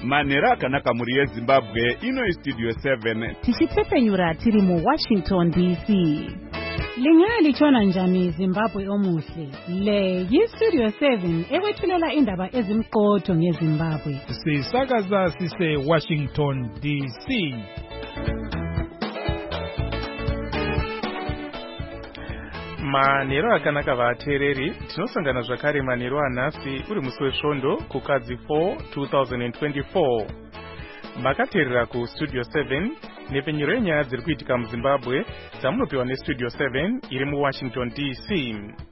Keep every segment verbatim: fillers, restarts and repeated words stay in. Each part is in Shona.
Manhero akanaka muri yeZimbabwe, ino iStudio seven. Tichipfepenyura tiri mu Washington D C. Lingalitshona njani Zimbabwe omuhle? Le yiStudio seven ewethulela indaba ezimqotho ngeZimbabwe. Sisakaza sise Washington D C. Manhero akanaka vateereri, tinosangana zvakare manhero anhasi uri musi wesvondo kukadzi four two thousand twenty-four. Makateerera kuStudio seven nepenyero yenyaya dziri kuitika muZimbabwe dzamunopiwa neStudio seven iri muWashington D C.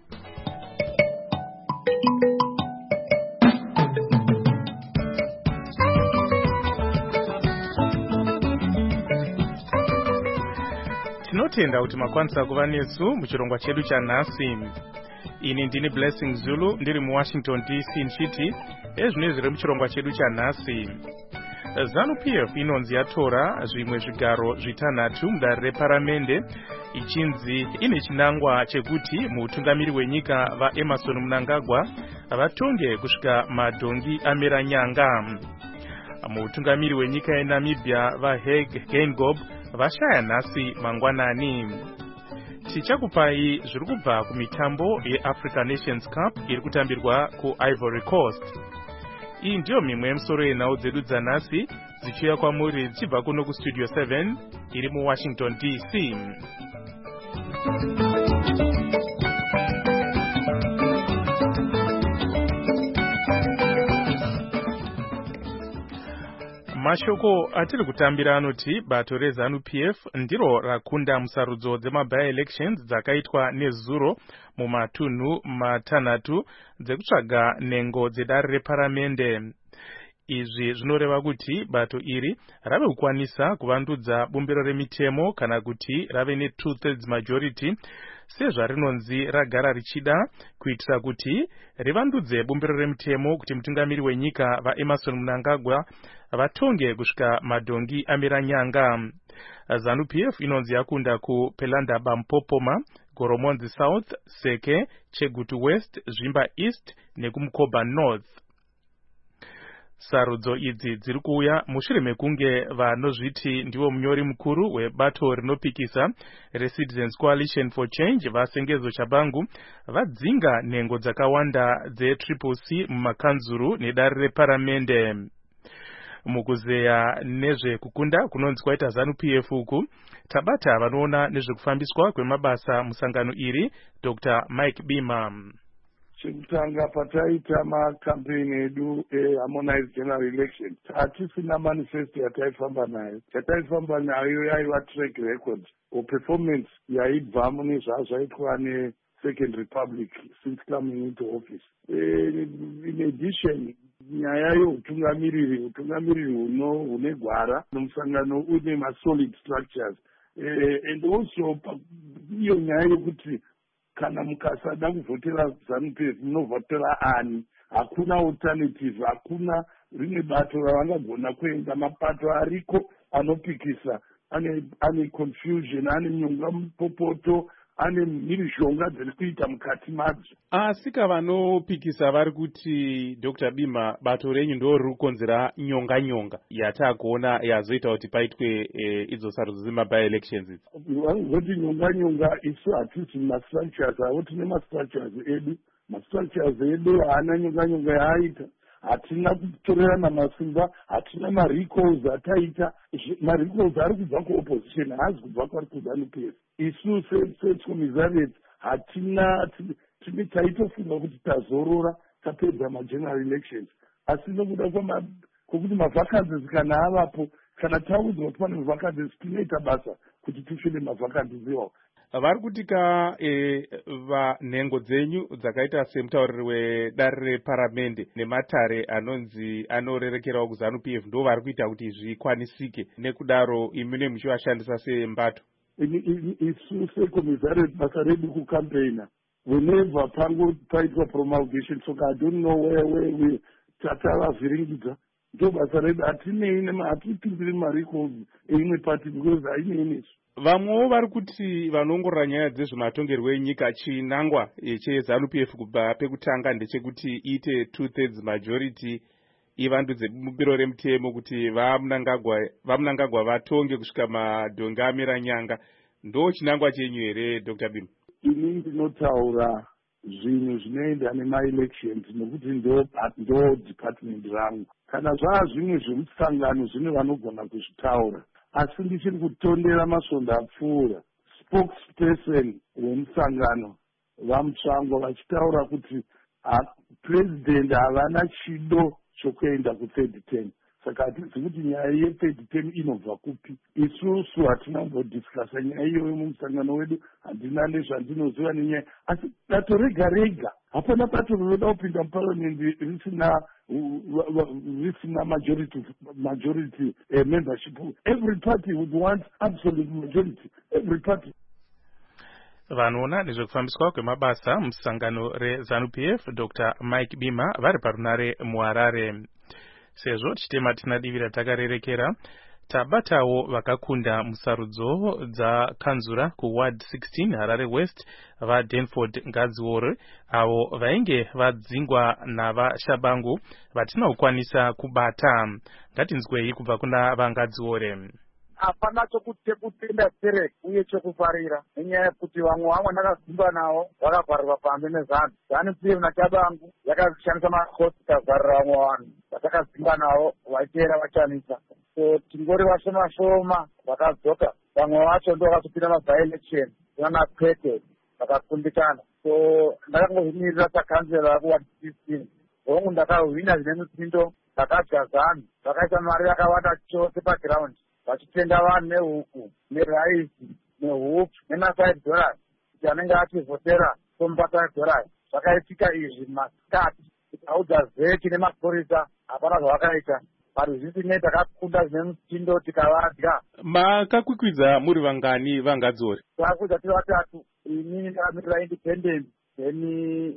Tinotenda kuti makwanisa kuva nesu muchirongwa chedu chanhasi. Ini ndini Blessing Zulu ndiri muWashington D C nchiti ezvino zviri muchirongwa chedu chanhasi. ZANU-P F inonzi yatora zvimwe zvigaro zvitanhatu mudare reparamende ichinzi ine chinangwa chekuti mutungamiri wenyika vaEmmerson Mnangagwa vatonge kusvika madhongi amera nyanga. Mutungamiri wenyika yeNamibia vaHage Geingob vashaya nhasi mangwanani. Tichakupai zviri kubva kumitambo yeAfrica Nations Cup iri kutambirwa kuIvory Coast. Iyi ndiyo mimwe yemisoro yenhau dzedu dzanhasi dzichiuya kwamuri dzichibva kuno kuStudio seven iri muWashington D C. Mashoko atiri kutambira anoti bato reZANU-P F ndiro rakunda musarudzo dzema-by-elections dzakaitwa nezuro mumatunhu matanhatu dzekutsvaga nhengo dzedare reparamende. Izvi zvinoreva kuti bato iri rave kukwanisa kuvandudza bumbiro remitemo kana kuti rave ne two-thirds majority sezvarinonzi ragara richida kuitira kuti rivandudze bumbiro remitemo kuti mutungamiri wenyika vaEmmerson Mnangagwa vatonge kusvika madhongi amera nyanga. ZANU-P F inonzi yakunda kuPelanda Bampopoma, Goromonzi South, Seke, Chegutu West, Zvimba East nekumkoba North. Sarudzo idzi dziri kuuya mushure mekunge vanozviti ndiwo munyori mukuru webato rinopikisa reCitizens Coalition for Change vaSengezo Chabangu vadzinga nhengo dzakawanda dzetriple C mumakanzuru nedare reparamende. Mukuzeya nezvekukunda kunonzi kwaita ZANU-P F uku tabata vanoona nezvekufambiswa kwemabasa musangano iri Doctor Mike Bima. Chekutanga pataita makampeni edu eharmonized general election hatisina manifesto yataifamba nayo. Yataifamba nayo yaiva track record or performance yaibva mune zvazvaitwa neSecond Republic since coming into office. In addition, nyaya yeutungamiriri utungamiriri hune gwara nomusangano une ma-solid structures and also iyo nyaya yekuti kana mukasada kuvhotera ZANU-P F munovhotera ani. Hakuna alternative, hakuna rimwe bato ravangagona kuenda. Mapato ariko anopikisa ane ane confusion, ane nyonga mupopoto, ane mhirizhonga dziri kuita mukati madzo. Asika vanopikisa vari kuti Doctor Bima bato renyu ndo riri kukonzera nyonga nyonga yatakuona yazoita kuti paitwe e, idzo sarudzo dzema-by-elections. Vanozoti nyonga nyonga isu hatisi ma-structures avo, tine ma-structures edu. Ma-structures edu haana nyonga nyonga yaaita. Hatina kutorerana masimba, hatina ma-recalls ataita. Ma-recalls ari kubva ku-opposition, haazi kubva kwari kuZANU-P F. Isu secommissariat hatina tine taitofunga kuti tazorora tapedza ma-general elections. Asi nokuda kwokuti ma-vacancies kana avapo, kana taudzwa kuti pane vacancies tinoita basa kuti tifile ma-vacancies iwawo. Vari kutika e, vanhengo dzenyu dzakaita semutauriri wedare reparamende nematare anonzi anorerekerawo kuZANU-P F ndo vari kuita kuti zvikwanisike, nekudaro imune muchivashandisa sembato. Isu secommissariat basa redu kucampaigna whenever pango paitwa promulgation, so I don't know where where we tatavavhiringidza ndo basa redu. Hatinei hatipindiri ma-recalls eimwe party because hainei nesu. Vamwewo vari kuti vanongorora nyaya dzezvematongerwo enyika chinangwa cheZANU-P F kubva pekutanga ndechekuti iite two-thirds majority ivandudze biro remutemo kuti vamunangagwa vamunangagwa vatonge kusvika madhonge amira nyanga. Ndo chinangwa chenyu here Dr Bima? Ini ndinotaura zvinhu zvinoenda nemaelections nokuti ndo ndo department rangu. Kana zvaa zvimwe zvemusangano zvine vanogona kuzvitaura, asi ndichiri kutondera masvondo apfuura. Spokesperson wemusangano vamutsvangwa vachitaura kuti president havana chido chokuenda kuthird term. Saka hatidzi kuti nyaya yethird term inobva kupi. Isusu hatina kumbodiscasa nyaya iyoyo mumusangano wedu, handina nezvandinoziva nenyaya, asi bato rega rega, hapana bato rinoda kupinda muparliament risina risina majority majority uh, membership. Every party would want absolute majority. Every party. Vanoona nezvekufambiswa kwemabasa musangano reZANU-P F Dr Mike Bima vari parunare muHarare. Sezvo chitema tina divi ratakarerekera, tabatawo vakakunda musarudzo dzakanzura kuward sixteen Harare West vaDenford Ngadziore, avo vainge vadzingwa navashabangu vatina kukwanisa kubata. Ngatinzwei kubva kuna vaNgadziore. Hapana chokutenda tere uye chokufarira nenyaya yekuti vamwe vamwe ndakadzimba navo vakavharirwa pambi nezanu. ZANU-P F naChabangu yakashandisa makoti ikavharira vamwe vanhu vatakadzimba navo vaiteera vachanisa. So tingori vashoma shoma vakadzoka, vamwe vacho ndo vakazopinda mavhaelection namakwete vakakundikana. So ndakangozvimirira sakanzera kuward sixteen, hongu ndakahwina zvine mutsindo, ndakadya ZANU, vakaisa mari yakawanda chose paground vachitenda vanhu nehuku neraisi nehupfu nemaside dollars kuti anenge achivhotera somubata dollars. Zvakaitika izvi masikati tikaudza zeki nemapurisa hapana zvavakaita. Paruzhinji ne takakunda zvine mutindo tikavadya. Makakwikwidza muri vangani vaNgadziore? Takakwidza tiri vatatu. Inini ndakamirira independent, then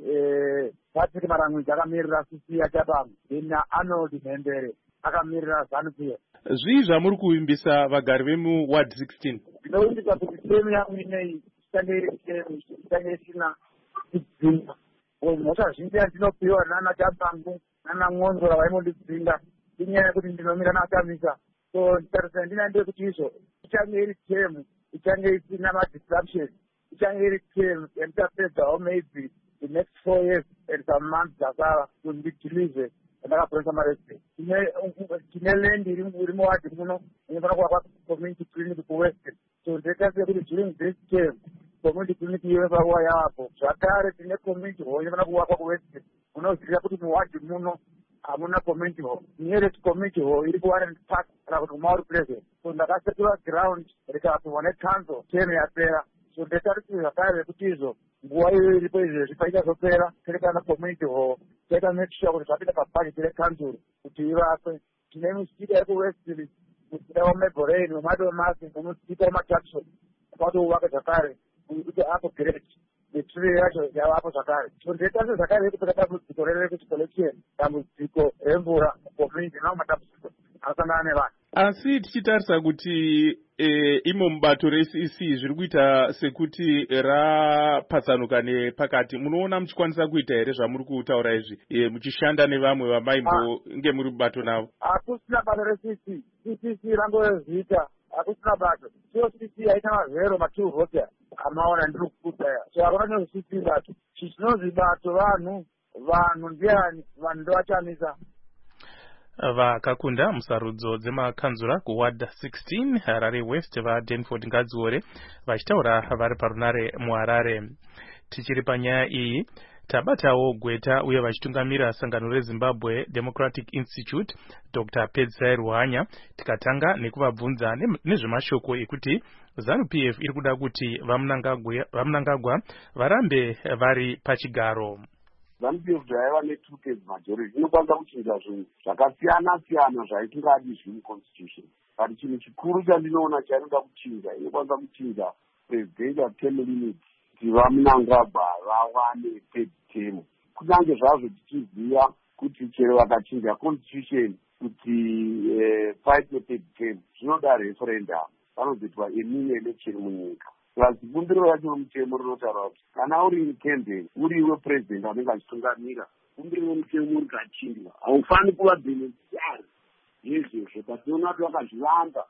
eh Patrick Marangwidzi akamirira C C yaChabangu, then Arnold Mhembere akamirira ZANU-P F. Zvii zvamuri kuvimbisa vagari vemu ward sixteen? Ndinovimbisa kuti temu yangu inei ichange iri temu ichange isina kudzinga. Mhosva zhinji yandinopiwa nana Chabangu nana Ng'onzora vainondidzinga inyaya yekuti ndinomira naChamisa. So nditarisira ndina ndekuti izvo ichange iri temu ichange isina madisruptions, ichange iri temu yanditapedzawo maybe the next four years and some months dzasara kuti ndidhilize ndakapresa maresi. Tine lendi iri muwadi muno inofana kuvakwa community clinic kuwestern. So ndetasiye kuti during this term community clinic iyo pakuva yavapo. Zvakare tine community hall inofana kuvakwa kuwestern. Munoziva kuti muwadi muno hamuna community hall. Nearest community hall iri kuWarren Park kana kuti kuMauri Pleasant. So ndakasetura ground rikavapihwa necouncil term yapera. So ndetarisire zvakare kuti izvo nguva iyo iripo izvezvi paichazopera terekana community hall taita make sure kuti zvapinda pabudget recouncil kuti ivakwe. Tine misika yekuwestern, musika weMaborane weMadomasi nemusika weMataxon kwatowaka zvakare kuti upgrade netree yacho yavapo zvakare. So ndetase zvakare kupeta dambudziko rerekuti collection, dambudziko remvura community nawo matambudziko akasangana nevanhu. Asi tichitarisa kuti e, imo mubato reC E C zviri kuita sekuti rapatsanuka nepakati, munoona muchikwanisa kuita here zvamuri kutaura izvi e, muchishanda nevamwe vamaimbo nge muri mubato navo? Hakusina bato reC E C, C E C rangozviita, hakusina bato. So C E C haina mazero matuu vota amaona ndiri kukudaya. So hakuna nezve C E C bato. Chinonzi bato vanhu, vanhu ndiani, vanhu ndovachamisa. Vakakunda musarudzo dzemakanzura kuward sixteen Harare West vaDenford Ngadziore vachitaura vari parunare muHarare. Tichiri panyaya iyi, tabatawo gweta uye vachitungamira sangano reZimbabwe Democratic Institute Dr Pedzai Ruhanya, tikatanga nekuvabvunza nezvemashoko ekuti ZANU-P F iri kuda kuti vamunangagwa varambe vari pachigaro. ZANU-P F zvaiva ne-two-thirds majority inokwanisa kuchinja zvinhu zvakasiyana siyana zvaitingadi zviri constitution. But chinhu chikuru chandinoona chainoda kuchinja, inokwanisa kuchinja presidential term limit kuti vamunangagwa vawane third term. Kunyange zvazvo tichiziva kuti chero vakachinja constitution kuti eh, fight ne-third term zvinoda referendum, panozoitwa emimwe election munyika. Bumbiro racho mutemo rinotaura kuti kana uri in campaign, uri iwe president anenge achitungamira, kumbiri wemutemo rikachindwa haufaniri kuva beneficiary yezvezvo patinoona kuti vakazvivamba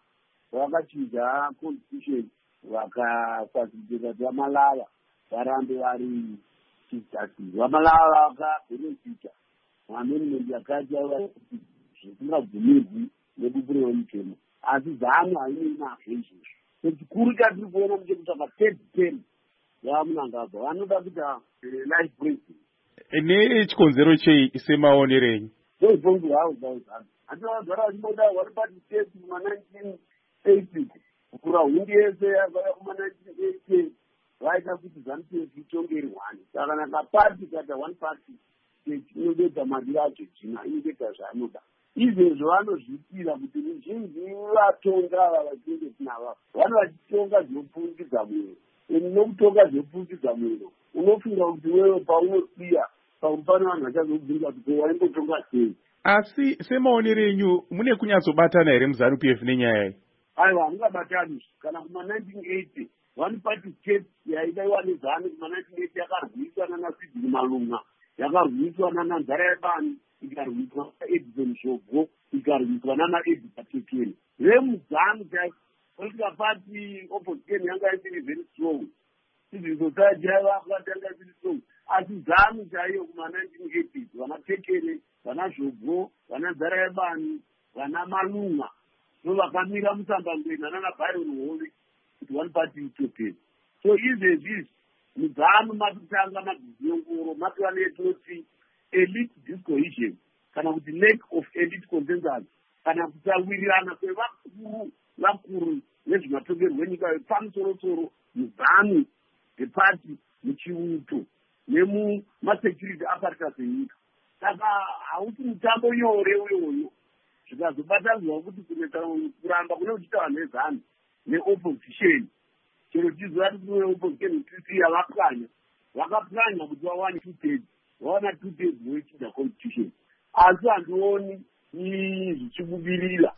vakachinja constitution vakafasiliteta kuti vamalava varambe vari chistatisi. Vamalava vakabenefita maamendment yakati yaiva kuti zvisingabvumirwi nebupiro remutemo, asi zano hainei nazvo izvozvo. So chikuru chatiri kuona ndechekutsvaka third term yamunangagwa vanoda kuita life breaking. Nechikonzero chei semaonero enyu? Ndoibvunzo havo dzavo zano handinavagara vachimboda vari party state kuma-nineteen eighty kukura hundi yese yavaya kuma-nineteen eighty vaita kuti ZANU-P F itongeri one. Saka nakapati kaita one party state inobedza mari yacho jina inobedza zvaanoda. Izvezvo vanozvipira kuti ruzhinji vatonga ava vatinenge tinava vano vachitonga zvinopfungidza mwero. Nokutonga zvinopfungidza mwero unofunga kuti wewe paunosiya pauri pane vanhu vachazobvunza kuti waimbotonga sei. Asi semaonero enyu mune kunyatsobatana here muZANU-P F nenyaya iyi? Aiwa, hamungabatani. Kana kuma-nineteen eighty one party state yaidaiwa nezano kuma-nineteen eighty yakarwiswa nana Sidney Malunga, yakarwiswa nana Nzarayabani, ikarwiswa naEdison Shogo, ikarwiswa nana Eddie Patekeni. VemuZANU political party opposition yanga isiri very strong. Civil society yavakwa yanga isiri strong. Asi ZANU chaiyo kuma-nineteen eighties vana Tekeni, vana Shogo, vana Nzarayabani, vana Malunga so vakamira musambangwena nana Byron Hove kuti one party utopia. So izvezvi muZANU matotanga mabhiziongoro matova netinoti elite discohesion kana kuti lack of elite consensus kana kutawirirana kwevakuru vakuru nezvematongerwo enyika yepamusoro-soro muZANU reparty muchiuto nemumasecurity apparatus enyika. Saka hausi mutambo nyore uyoyo zvikazobatanidzwa kuti kuramba kune kuchiita vanhu vezANU neopposition chero chizoya kuti kune opposition tisi yavapwanya vakapwanya kuti vawane two thirds vawana two thirds voichinja constitution asi handioni zvichibudirira.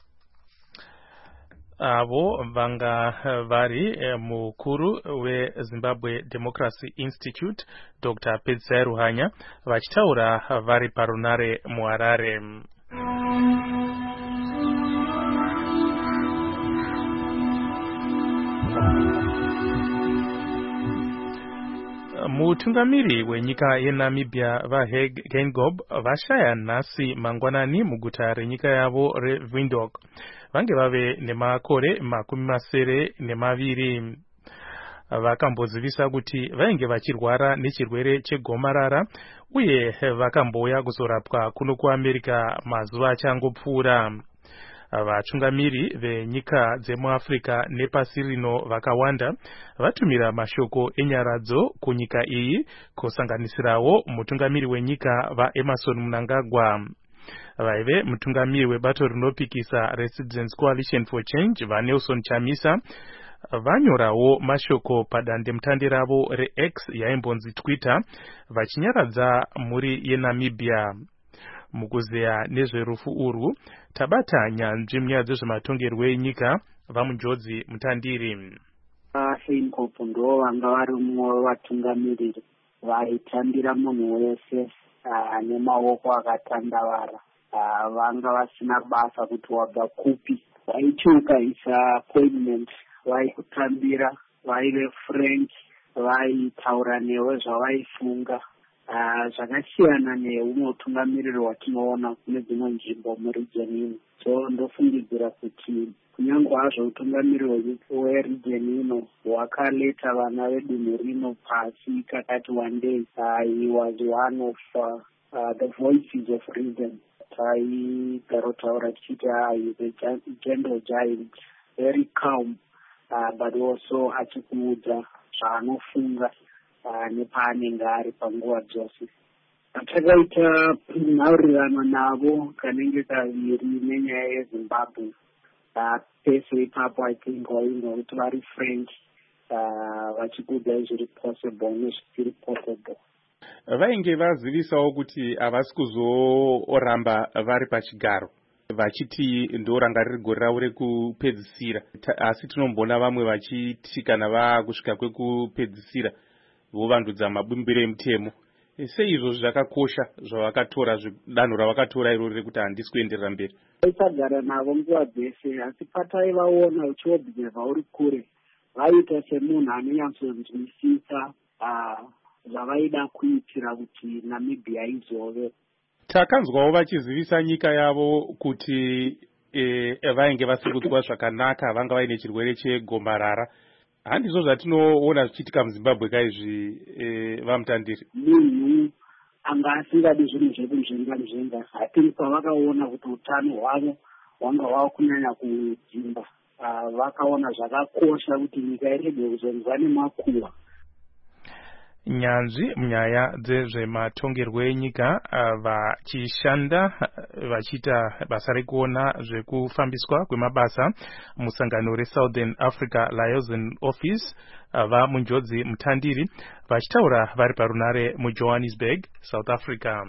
Avo vanga vari mukuru weZimbabwe Democracy Institute Doctor Pedzai Ruhanya vachitaura vari parunare muHarare. Mutungamiri wenyika yeNamibia vaHage Geingob vashaya nhasi mangwanani muguta renyika yavo reWindhoek vange vave nemakore makumi masere nemaviri. Vakambozivisa kuti vainge vachirwara nechirwere chegomarara uye vakambouya kuzorapwa kuno kuAmerica mazuva achangopfuura. Vatungamiri venyika dzemuAfrica nepasi rino vakawanda vatumira mashoko enyaradzo kunyika iyi kusanganisirawo mutungamiri wenyika vaEmerson Mnangagwa. Vaive mutungamiri webato rinopikisa Resistance Coalition for Change vaNelson Chamisa vanyorawo mashoko padandemutande ravo reX yaimbonzi Twitter vachinyaradza mhuri yeNamibia. Mukuzeya nezverufu urwu tabata nyanzvi munyaya dzezvematongerwo enyika vamunjodzi mutandiri. Geingob ndo vanga vari mumwe wevatungamiriri vaitambira munhu wese ane maoko akatandavara, vanga vasina basa kuti wabva kupi, vaiti ukaisa appointment vaikutambira, vaive frank, vaitaura newe zvavaifunga. Zvakasiyana neumwe utungamiriri watinoona kune dzimwe nzvimbo muregion ino. So ndofungidzira kuti kunyange hazvo utungamiriri weregion ino hwakaleta vana vedunhu rino pasi kakati one day uh, he was one of uh, uh, the voices of reason. Taigarotaura tichiti he is a gentle giant, very calm, uh, but also achikuudza zvaanofunga nepaanenge ari panguva dzose. Takaita nhaurirano navo kanenge kaviri nenyaya yeZimbabwe. Pese ipapo I think vainga kuti vari frank vachikuudza zviri possible nezvisiri possible. Vainge vazivisawo kuti havasi kuzoramba vari pachigaro vachiti ndo ranga riri gore ravo rekupedzisira, asi tinombona vamwe vachiti kana vakusvika kwekupedzisira vovandudza mabumbiro emutemo. seizvo zvakakosha zvavakatora danho ravakatora irori rekuti handisi kuenderera mberi? Vaisagara navo nguva dzese, asi patai vaona uchiobserva uri kure vaita semunhu anonyatsonzwisisa zvavaida kuitira kuti Namibia izove. Takanzwawo vachizivisa nyika yavo kuti e, vainge vasikudzwa zvakanaka, vanga vaine chirwere chegomarara. Handizvo zvatinoona zvichiitika muZimbabwe kaizvi e, vamutandiri? Munhu anga asingadi zvinhu zvekunzvenga nzvenga, hati pavakaona kuti utano hwavo hwanga hwava kunyanya kudzimba, vakaona zvakakosha kuti nyika irege kuzonzwa nemakuhwa. Nyanzvi munyaya dzezvematongerwo enyika vachishanda vachiita basa rekuona zvekufambiswa kwemabasa musangano reSouthern Africa Liaison Office va munjodzi mutandiri vachitaura vari parunare muJohannesburg, South Africa.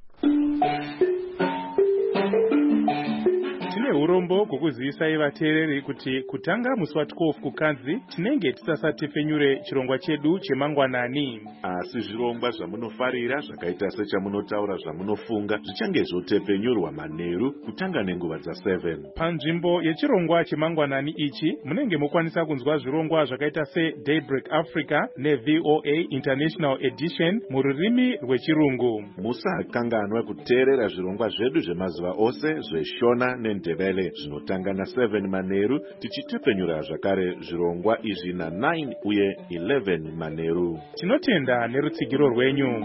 Urombo kukuzivisai vateereri kuti kutanga musi wa twelve kuKadzi tinenge tisasatefenyure chirongwa chedu chemangwanani. Asi zvirongwa zvamunofarira zvakaita sechamunotaura zvamunofunga zvichange zvotefenyurwa manheru kutanga nenguva dzaseven. Panzvimbo yechirongwa chemangwanani ichi munenge mokwanisa kunzwa zvirongwa zvakaita seDaybreak Africa neV O A International Edition mururimi rwechirungu. Musakanganwa kuteerera zvirongwa zvedu zvemazuva ose zveshona nendebele zvinotanga na seven manheru tichitefenyura zvakare zvirongwa izvi na nine uye eleven manheru. Tinotenda nerutsigiro rwenyu.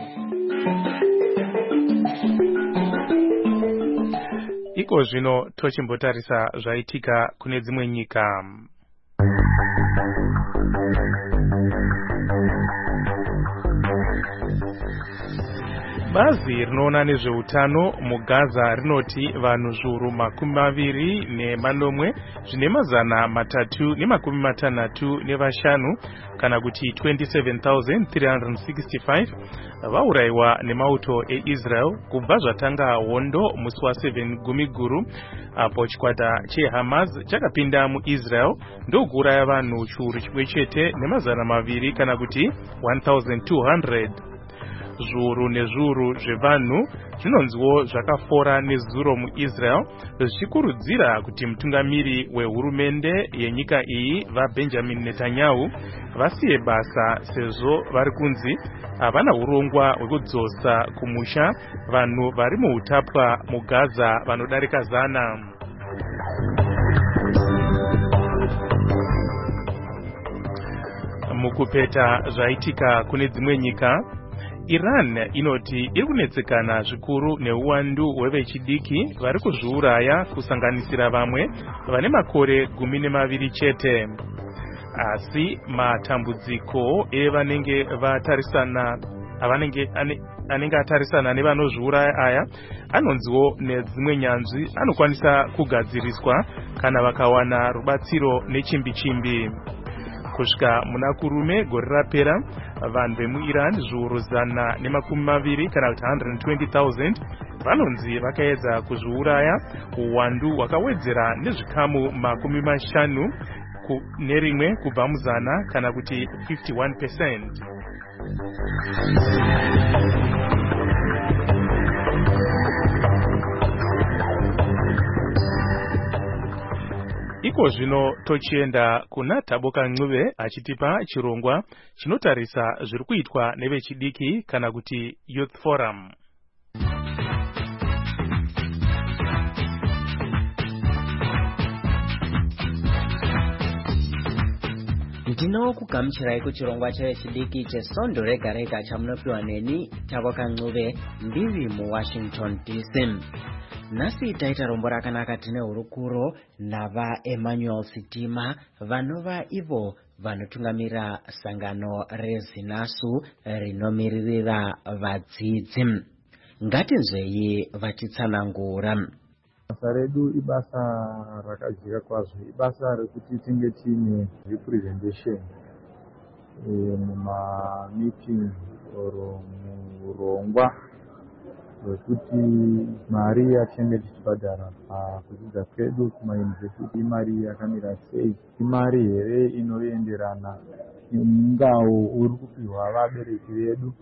Iko zvino tochimbotarisa zvaitika kune dzimwe nyika. Bazi rinoona nezveutano muGaza rinoti vanhu zviuru makumi maviri nemanomwe zvine mazana matatu nemakumi matanhatu nevashanu kana kuti twenty-seven thousand three hundred sixty-five vaurayiwa nemauto eIsrael kubva zvatanga hondo musi wa seven gumiguru apo chikwata cheHamas chakapinda muIsrael ndokuuraya vanhu chiuru chimwe chete nemazana maviri kana kuti one thousand two hundred. Zviuru nezviuru zvevanhu zvinonziwo zvakafora nezuro muIsrael zvichikurudzira kuti mutungamiri wehurumende yenyika iyi vaBenjamin Netanyahu vasiye basa sezvo vari kunzi havana urongwa hwekudzosa kumusha vanhu vari muutapwa muGaza vanodarika zana. Mukupeta zvaitika kune dzimwe nyika, Iran inoti iri kunetsekana zvikuru neuwandu hwevechidiki vari kuzviuraya kusanganisira vamwe vane makore gumi nemaviri chete. Asi matambudziko evanenge vatarisana avanenge anenge atarisana nevanozviuraya aya anonziwo nedzimwe nyanzvi anokwanisa kugadziriswa kana vakawana rubatsiro nechimbi chimbi. Kusvika muna kurume gore rapera vanhu vemuIran zviuru zana nemakumi maviri kana kuti one hundred twenty thousand vanonzi vakaedza kuzviuraya, uwandu hwakawedzera nezvikamu makumi mashanu nerimwe kubva muzana kana kuti fifty-one percent. Iko zvino tochienda kuna Taboka Ncube achitipa chirongwa chinotarisa zviri kuitwa nevechidiki kana kuti Youth Forum. Ndino kugamuchirai kuchirongwa chevechidiki chesondo rega rega chamunopiwa neni Taboka Ncube ndiri muWashington D C. Nasi taita rombo rakanaka tine hurukuro nava Emmanuel Sitima vanova ivo vanotungamira sangano reZinasu rinomiririra vadzidzi. Ngatinzwei vachitsanangura. Basa redu ibasa rakajeka kwazvo, ibasa rekuti tinge tine representation muma meeting or murongwa wekuti mari yatinenge tichibhadhara kudzidza kwedu kumayunivhesiti imari yakamira sei, imari here inoenderana nemungao uri kupiwa vabereki vedu.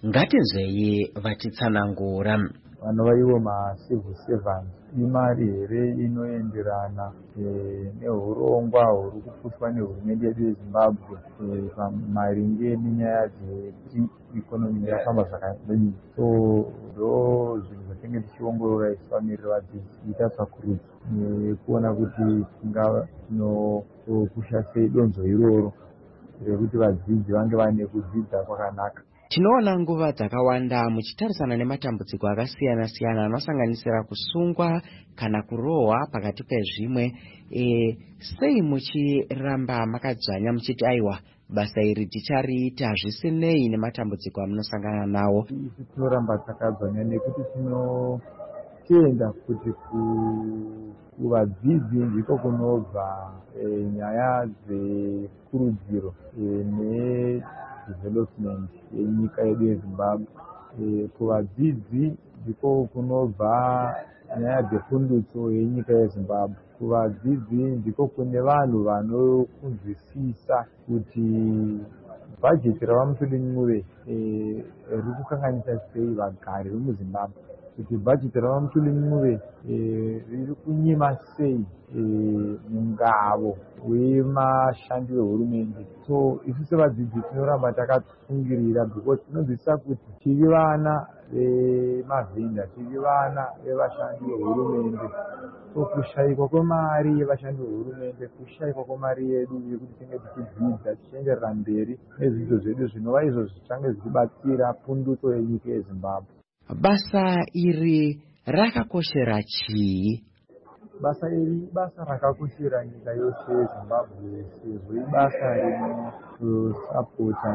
ngatinzwei vatitsanangura. vanova ivo macivil servants imari here inoenderana neurongwa huri kuputwa nehurumende yedu yezimbabwe maringe nenyaya dzekuti ikonomi yafamba zvakadii. So ndo zvinhu zvatinge tichiongorora isu vamiriri vadzidzi ita tsvakurudzo nekuona kuti tinopusha sei donzo iroro rekuti vadzidzi vange vane kudzidza kwakanaka. Tinoona nguva dzakawanda muchitarisana nematambudziko akasiyana-siyana anosanganisira kusungwa kana kurohwa pakati pezvimwe. E, sei muchiramba makadzvanya muchiti aiwa basa iri tichariita zvisinei nematambudziko amunosangana nawo? Isi tinoramba takadzvanya nekuti tinotenda kuti kuvadzidzi ndiko kunobva e, nyaya dzekurudziro e, ne development yenyika yedu yezimbabwe. E, kuvadzidzi ndiko kunobva nyaya dzepundutso yenyika yezimbabwe. Kuvadzidzi ndiko kune vanhu vanokunzwisisa kuti bhajeti ravamutulinyuve e, riri kukanganisa sei vagari vemuzimbabwe, kuti bhajeti ravamutulinyuve e, riri kunyima sei e, mungavo wemashandi vehurumende. So isu sevadzidzi tinoramba takatsungirira because tinonzwisisa kuti tiri vana vemavhinda, tiri vana vevashandi vehurumende. So kushayikwa kwemari yevashandi vehurumende, kushayikwa kwemari yedu yekuti tinge tichidzidza tichienderera mberi nezvidzidzo zvedu zvinova izvo zvichange zvichibatsira pundutso yenyika yezimbabwe. Basa iri rakakoshera chii? Basa iri basa rakakoshera nyika yose yezimbabwe sezvo ibasa rinosapota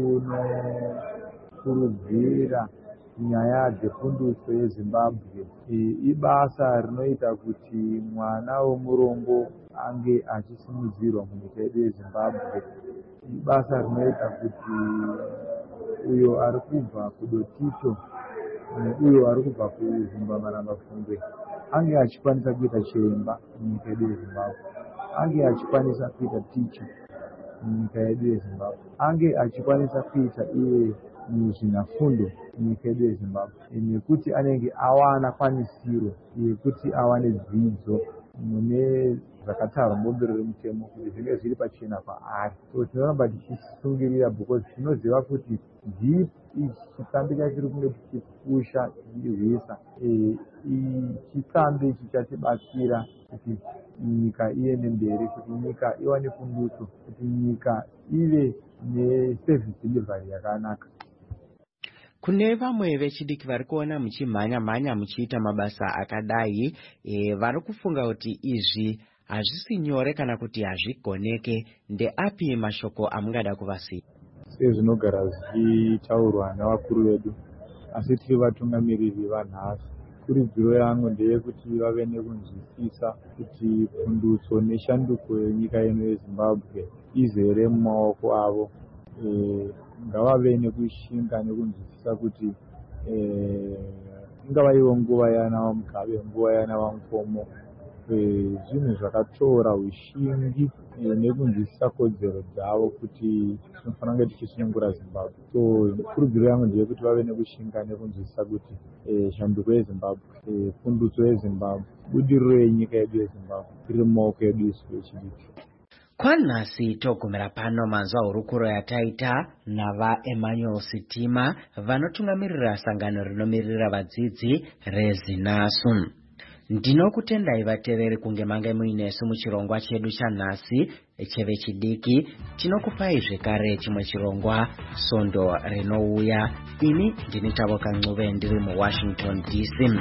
nekunokurudzira nyaya dzepundutso yezimbabwe. Ibasa rinoita kuti mwana womurombo ange achisimudzirwa munyika yedu yezimbabwe. Ibasa rinoita kuti uyo ari kubva kudotito uyo ari kubva kuzimba maramba fungwe ange achikwanisa kuita chiremba munyika yedu yezimbabwe, ange achikwanisa kuita ticha munyika yedu yezimbabwe, ange achikwanisa kuita iye muzvinafundo munyika yedu yezimbabwe, nekuti anenge awana kwanisiro yekuti awane dzidzo mune zvakatarwa mubumbiro remutemo kuti zvinge zviri pachena paari. So tinoramba tichisungirira because tinoziva kuti ndii chitambi chachiri kunge tichipusha tichirwisa chitambi chichatibatsira kuti nyika iende mberi, kuti nyika iwane pundutso, kuti nyika ive neservice delivery yakanaka. Kune vamwe vechidiki vari kuona muchimhanya-mhanya muchiita mabasa akadai, e, vari kufunga kuti izvi hazvisi nyore kana kuti hazvigoneke. Ndeapi mashoko amungada kuvasiya? Sezvinogara zvichitaurwa navakuru vedu, asi tiri vatungamiriri vanhasi, kurudziro yangu ndeyekuti vave nekunzwisisa kuti pundutso neshanduko yenyika yeno yezimbabwe izere mumaoko avo. E, ngavave nekushinga nekunzwisisa kuti e, ingava ivo nguva yana vamugabe, nguva yana vamukomo, zvinhu zvakatora ushingi nekunzwisisa kodzero dzavo kuti tinofanira kunge tichisunungura Zimbabwe. So kurudziro yangu ndeyekuti vave nekushinga nekunzwisisa kuti shanduko yezimbabwe, pundutso yezimbabwe, budiriro yenyika yedu yezimbabwe iri mumaoko edu isu vechidiki. Kwanhasi togumira pano manzwa hurukuro yataita nava Emmanuel Sitima vanotungamirira sangano rinomirira vadzidzi reZinasu. Ndinokutendai vateveri kunge mange muinesu muchirongwa chedu chanhasi chevechidiki. Tinokupai zvekare chimwe chirongwa Sondo rinouya. Ini ndini Tavoka Ncube ndiri muWashington D C.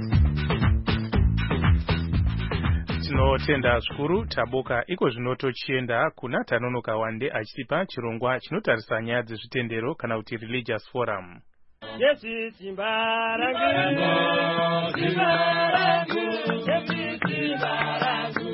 Tinotenda zvikuru Taboka. Iko zvinotochienda kuna Tanonoka Wande achitipa chirongwa chinotarisa nyaya dzezvitendero kana kuti religious forum. Yesu simbarangu simbarangu Yesu simbarangu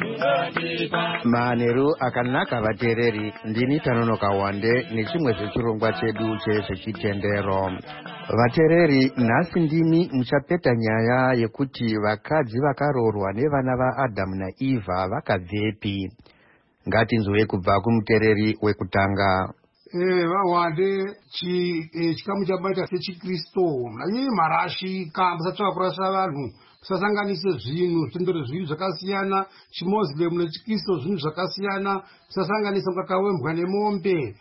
Manheru akanaka vateereri, ndini Tanonoka Wande nechimwe zvechirongwa chedu chezvechitendero. Vateereri, nhasi ndimi muchapeta nyaya yekuti vakadzi vakaroorwa nevana vaAdhamu naEvha vakabvepi. Ngatinzwe kubva kumuteereri wekutanga. eh vawande chi chikamu chabaita sechikristo nanye marashika musatsvaka kurasha vanhu musasanganise zvinhu zvitendero zviviri zvakasiyana chimoslem nechikristo zvinhu zvakasiyana musasanganisa mukakawembwa nemombe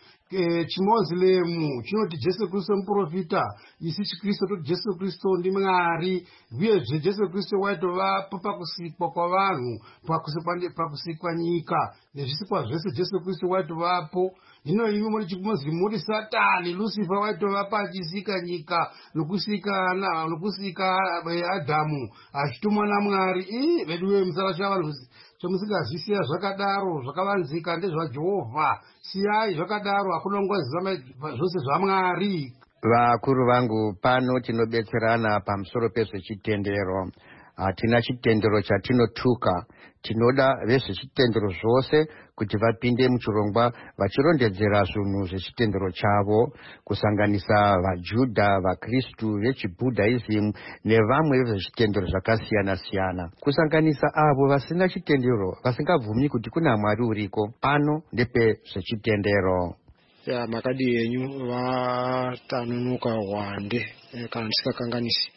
chimoslem chinoti jesu kristu muprofita isi chikristu toti jesu kristu ndimwari uyezve jesu kristu waitovapo pakusikwa kwavanhu pakusikwa nyika nezvisikwa zvese jesu kristu waitovapo. Hino imi muri chimoslem muri satani lucifer waitovapa achisika nyika nokusika nokusika adhamu achitumwa namwari ii veduwe musarasha vanhu chomusingazvisiya zvakadaro zvakavanzika ndezvajehovha siyai zvakadaro hakuna ungaziva zvose zvamwari. Vakuru vangu pano tinobetserana pamusoro pezvechitendero. Hatina chitendero chatinotuka, tinoda vezvechitendero zvose kuti vapinde muchirongwa vachirondedzera zvinhu zvechitendero chavo kusanganisa vaJudha, vaKristu vechibhudaism nevamwe vezvechitendero zvakasiyana siyana, kusanganisa avo vasina chitendero vasingabvumi kuti kuna Mwari uriko. Pano ndepe zvechitendero. Ya makadi yenyu vatanonoka wande kana ndisingakanganisi.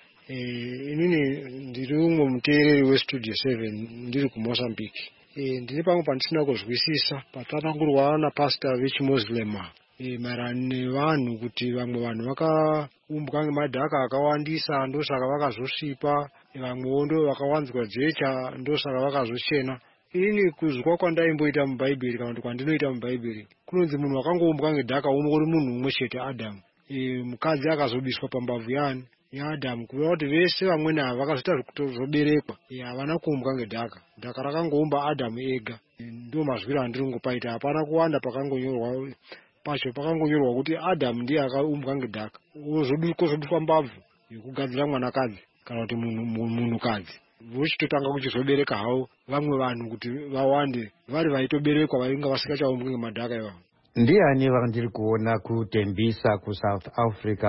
Eh, inini ndiri umwe muteereri westudio seven ndiri kuMozambique. Eh, ndine pamwe pandisina kuzwisisa patanangurwa napastor vechimoslema eh, maererano nevanhu kuti vamwe vanhu vakaumbwa ngemadhaka akawandisa ndosaka vakazosvipa, vamwewo ndo vakawanzwa jecha ndosaka vakazochena. Ini kuzwa kwandaimboita mubhaibheri kana kuti kwandinoita mubhaibheri kunonzi munhu wakangoumbwa ngedhaka umwe uri munhu umwe chete, Adamu. Eh, mukadzi akazobiswa pambavhu yani yaAdamu, kuva kuti vese vamweni ava vakazoita zvekutozoberekwa havana kuumbwa ngedhaka. Dhaka rakangoumba Adamu ega. Ndo mazwiro andiri ngopaita, hapana kuwanda pakangonyorwa pacho, pakangonyorwa kuti Adamu ndiye akaumbwa ngedhaka kozoduswa mbavhu yekugadzira mwanakadzi kana kuti munhukadzi, vochitotanga kuchizobereka havo vamwe vanhu kuti vawande vari vaitoberekwa vainga vasikachaumbwi ngemadhaka ivavo. Ndiani vandiri kuona kutembisa kuSouth Africa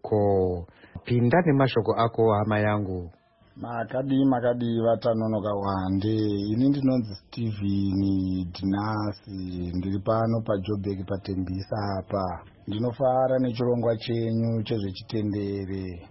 uko? Pinda nemashoko ako hama yangu. Makadi makadi vatanonoka wande. Ini ndinonzi Steven Dinasi, ndiri pano paJoburg patembisa apa. Ndinofara nechirongwa chenyu chezvechitendere.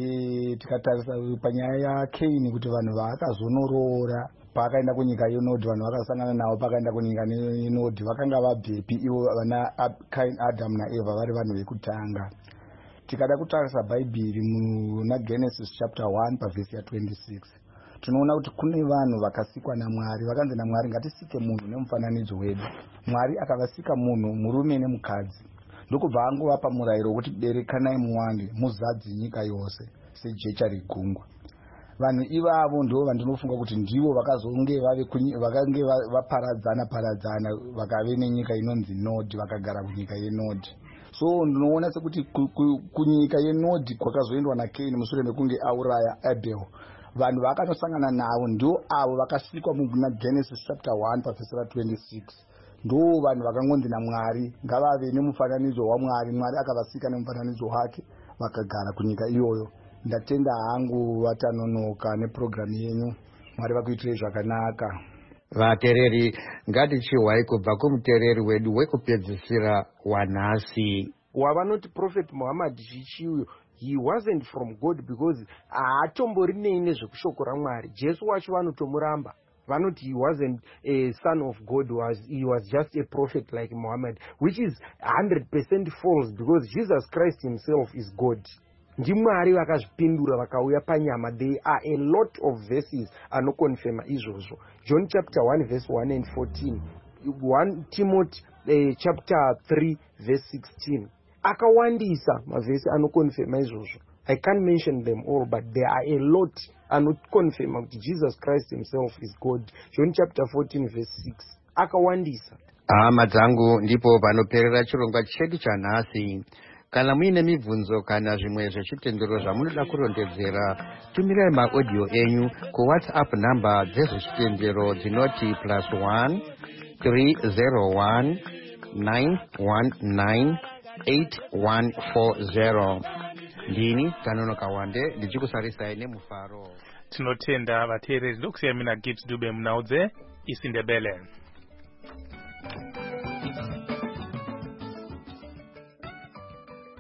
E, tikatarisa panyaya yaKaini kuti vanhu vaakazonorora pakaenda kunyika yenodhi, vanhu vakasangana navo pakaenda kunyika yenodhi vakanga vabvepi ivo vana Kaini, Adamu naEva vari vanhu vekutanga. Tikada kutarisa bhaibheri muna Genesis chapter one pavhesi ya twenty-six tinoona kuti kune vanhu vakasikwa naMwari, vakanzi naMwari ngatisike munhu nemufananidzo wedu. Mwari akavasika munhu murume nemukadzi, ndokubva angovapa murayiro wekuti berekanai muwande muzadze nyika yose sejecha regungwa. Vanhu ivavo ndo vandinofunga kuti ndivo vakazonge vakange vaparadzana paradzana vakave nenyika inonzi Nodhi, vakagara kunyika yenodhi. So ndinoona sekuti kunyika yenodhi kwakazoendwa naKaini mushure mekunge auraya Abel. Vanhu vakanosangana navo ndo avo vakasikwa muna Genesis chapter one pavhesi twenty-six. Ndo vanhu vakangonzi naMwari ngavave nemufananidzo waMwari. Mwari akavasika nemufananidzo wake vakagara kunyika iyoyo. Ndatenda hangu vatanonoka neprogramu yenyu. Mwari vakuitirei zvakanaka. Vatereri ngatichiwai kubva kumutereri wedu wekupedzisira wanhasi wavanoti Prophet Muhammad chichiuyo. He wasn't from God because haatomborinei nezvekushoko raMwari. Jesu wacho vanotomuramba vanoti he wasn't a son of God, was he was just a prophet like Muhammad, which is one hundred percent false because Jesus Christ himself is God. Ndimwari vakazvipindura vakauya panyama. There are a lot of verses anokonfirma izvozvo. John chapter one verse one and fourteen, First Timothy uh, chapter three verse sixteen. Akawandisa mavesi anokonfirma izvozvo. I can't mention them all, but there are a lot anokonfirma kuti Jesus Christ himself is God. John chapter fourteen verse six. Akawandisa. Hama dzangu, ndipo panoperera chirongwa chedu chanhasi. Kana muine mibvunzo kana zvimwe zvechitendero zvamunoda kurondedzera, tumirai maaudio enyu kuWhatsApp namba dzezvechitendero dzinoti plus one three zero one nine one nine eight one four zero. Ndini Tanonoka Wande ndichikusarisai nemufaro. Tinotenda vateereri ndokusiya mina Gibbs Dube Munaudze isindebele.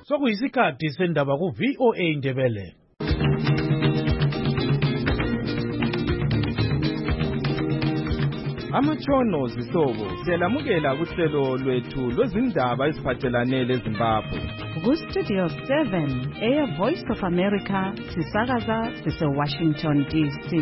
sokuyisikhathi sendaba ku V O A Ndebele. Amatshono zihlobo siyalamukela kuhlelo lwethu lwezindaba eziphathelane leZimbabwe. Ku-Studio seven, Air Voice of America, sisakaza sise-Washington D C.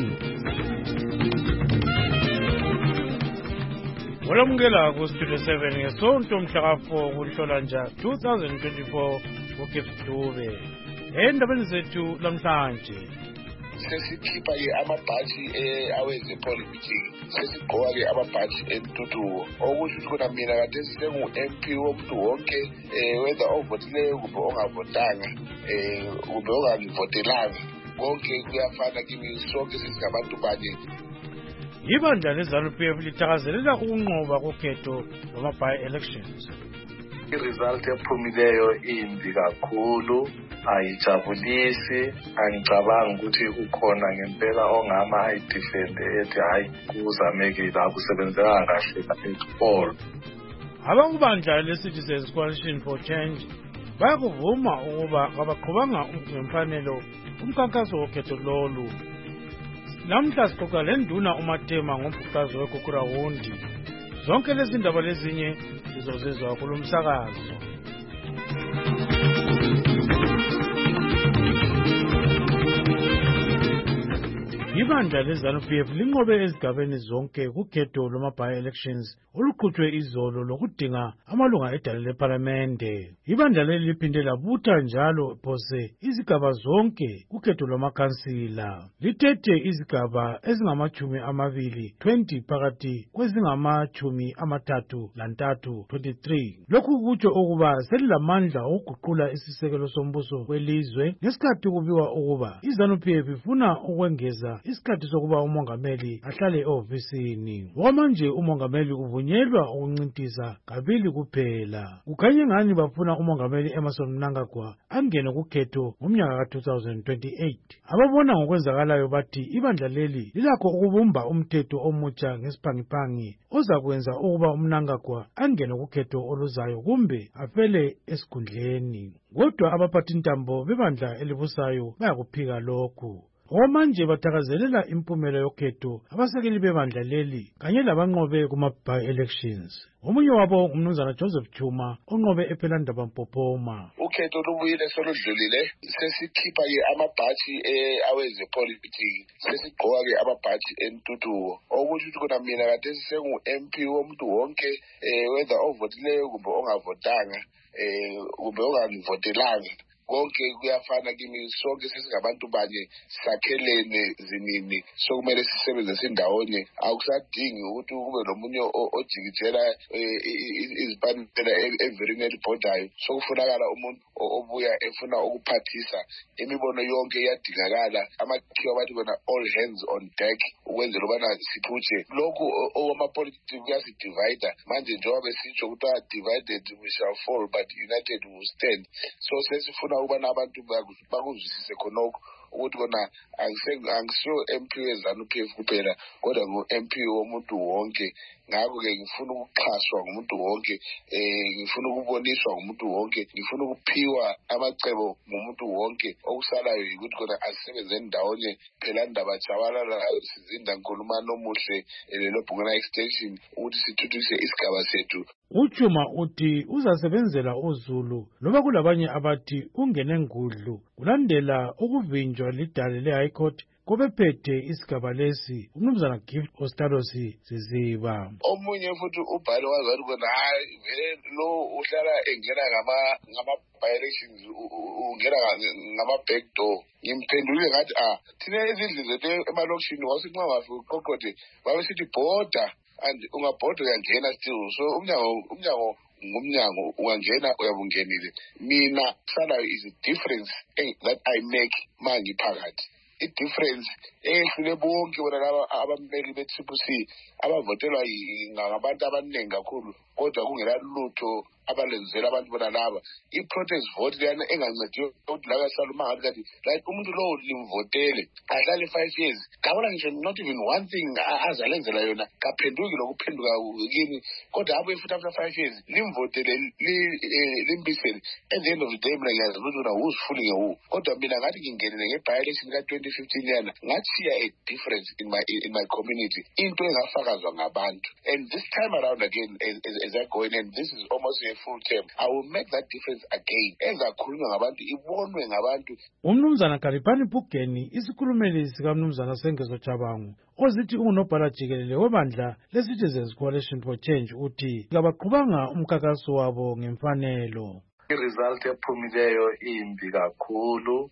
Walamukela ku-Studio seven ngesonto mhla four kuNhlolanja two thousand twenty-four uGift Dube. Endabeni zethu lamhlanje. Sesikhipha-ke amabhaji awezepolitiki, sesigqoka-ke amabhaji entuthuko, okusho ukuthi khona mina kade sengu-M P womuntu wonke, um whether ovotileyo kumbe ongavotanga, um kumbe ongangivotelanga, konke kuyafana kimi, sonke sesingabantu banye. Ibandla le-ZANU-P F lithakazelela ukunqoba kokhetho lwama-by-elections. I-result ephumileyo imbi kakhulu, ayijabulisi, angicabangi ukuthi ukhona ngempela ongama ayidefende ethi hayi kuzamekile akusebenzeka kahle at all. Abakubandla le-Citizens Coalition for Change bayakuvuma ukuba kabaqhubanga ngemfanelo umkhankaso wokhetho lolu. Namhla sixoxa lenduna uMatema ngombhuqazo weGugurawundi. Zonke lezi ndaba lezinye zizozizwa kulo msakazo. Ibandla le-ZANU-P F linqobe ezigabeni zonke kukhetho lwama-by-elections oluqhutshwe izolo lokudinga amalunga edale lephalamende. Ibandla leli liphinde labutha njalo phose izigaba zonke kukhetho lwamakhansila. Lithethe izigaba ezingamachumi amabili twenty phakathi kwezingamachumi amathathu lantathu twenty-three. Lokhu kutsho ukuba selilamandla okuguqula isisekelo sombuso welizwe ngesikhathi kubikwa ukuba i-ZANU-P F ifuna ukwengeza isikhathi sokuba umongameli ahlale ehofisini. Okwamanje umongameli uvunyelwa ukuncintisa kabili kuphela. Kukhanya ngani bafuna umongameli Emmerson Mnangagwa angene kukhetho ngomnyaka ka two thousand twenty-eight. Ababona ngokwenzakalayo bathi ibandla leli lilakho ukubumba umthetho omutsha ngesiphangipangi ozakwenza ukuba uMnangagwa angene kukhetho oluzayo kumbe afele esikhundleni. Kodwa abaphathintambo bebandla elibusayo bayakuphika lokhu. Okwamanje bathakazelela impumela yokhetho abasekeli bebandla leli kanye labanqobe kuma-by-elections. Omunye wabo umnumzana Joseph Chuma onqobe ePhelandaba Mpophoma. Ukhetho lubuyile soludlulile, sesikhipha-ke amabhaji awezepolitiki, sesigqoka-ke amabhaji entuthuko, okusho ukuthi khona mina kade sengu-M P womuntu wonke, um whether ovotileyo kumbe ongavotanga, um kumbe ongangivotelanga. Konke kuyafana kimi, sonke sesingabantu banye, sakhelene zinini, sokumele sisebenze sindawonye. Akusadingi ukuthi kube nomunye ojikijela izipanela everini elibhodayo. Sokufunakala umuntu obuya efuna ukuphathisa. Imibono yonke iyadingakala, amakhiwa bathi kona all hands on deck, ukwenzela ubana siphuthe. Lokhu okwamapolitiki kuyasidivida, manje njengoba besitsho ukuthi divided we shall fall but united we will stand. So sesifuna ukubana abantu bakuzwisise khonokho ukuthi kona angisiyo M P we-ZANU-P F kuphela kodwa ngu-M P womuntu wonke. Ngakho-ke ngifuna ukuxhaswa ngumuntu wonke, um ngifuna ukuboniswa ngumuntu wonke, ngifuna ukuphiwa amacebo ngumuntu wonke. Okusalayo yikuthi kona asisebenzeni ndawonye, phela ndaba jabalala sizinda nkulumano omuhle lelo Bungela extension ukuthi sithuthukise isigaba sethu. Uchuma uthi uzasebenzela uZulu loba kulabanye abathi ungene ngudlu kulandela ukuvinjwa lidale le-High Court kobephethe isigaba lesi umnumzana Gift Ostadosi Ziziba. Omunye futhi ubhale wazathi kona hayi vele lo uhlala engena ngama-by-elections ungena ngama-back door. Ngimphendule ngathi ah thina izindlu zethu emalokishini wasithi nxa ungafika uqoqode babesithi bhoda and ungabhoda uyangena still. So umnyango umnyango ngumnyango ungangena uyabungenile. Mina salayo is a difference that I make mangiphakathi. I-difference ehlule bonke bona laba abameli be-T P C abavotelwa ngabantu abaningi kakhulu kodwa kungela lutho abalenzela abantu bona laba i-protest vote leyana engancediyo ukuthi la kahlala uma ngathi kathi like umuntu lowo limvotele ahlale five years ngabona ngisho not even one thing azalenzela yona kaphendukile ukuphenduka kini kodwa abuye futhi after five years limvotele limbisele at the end of the day mina ngiyazi ukuthi wona who's fooling who kodwa mina ngathi ngingenele nge-by-election ka-twenty fifteen yana ngathiya a difference in my in my community into engafakazwa ngabantu and this time around again as, as, as I go in and this is almost a full term I will make that difference again engakhulunywa ngabantu ibonwe ngabantu. Umnumzana Kalipani Bugeni isikhulumeli sikamnumzana Sengezo Chabangu ozithi ungunobhala jikelele webandla le-Citizens Coalition for Change uthi kabaqhubanga umkhankaso wabo ngemfanelo. I-result ephumileyo imbi kakhulu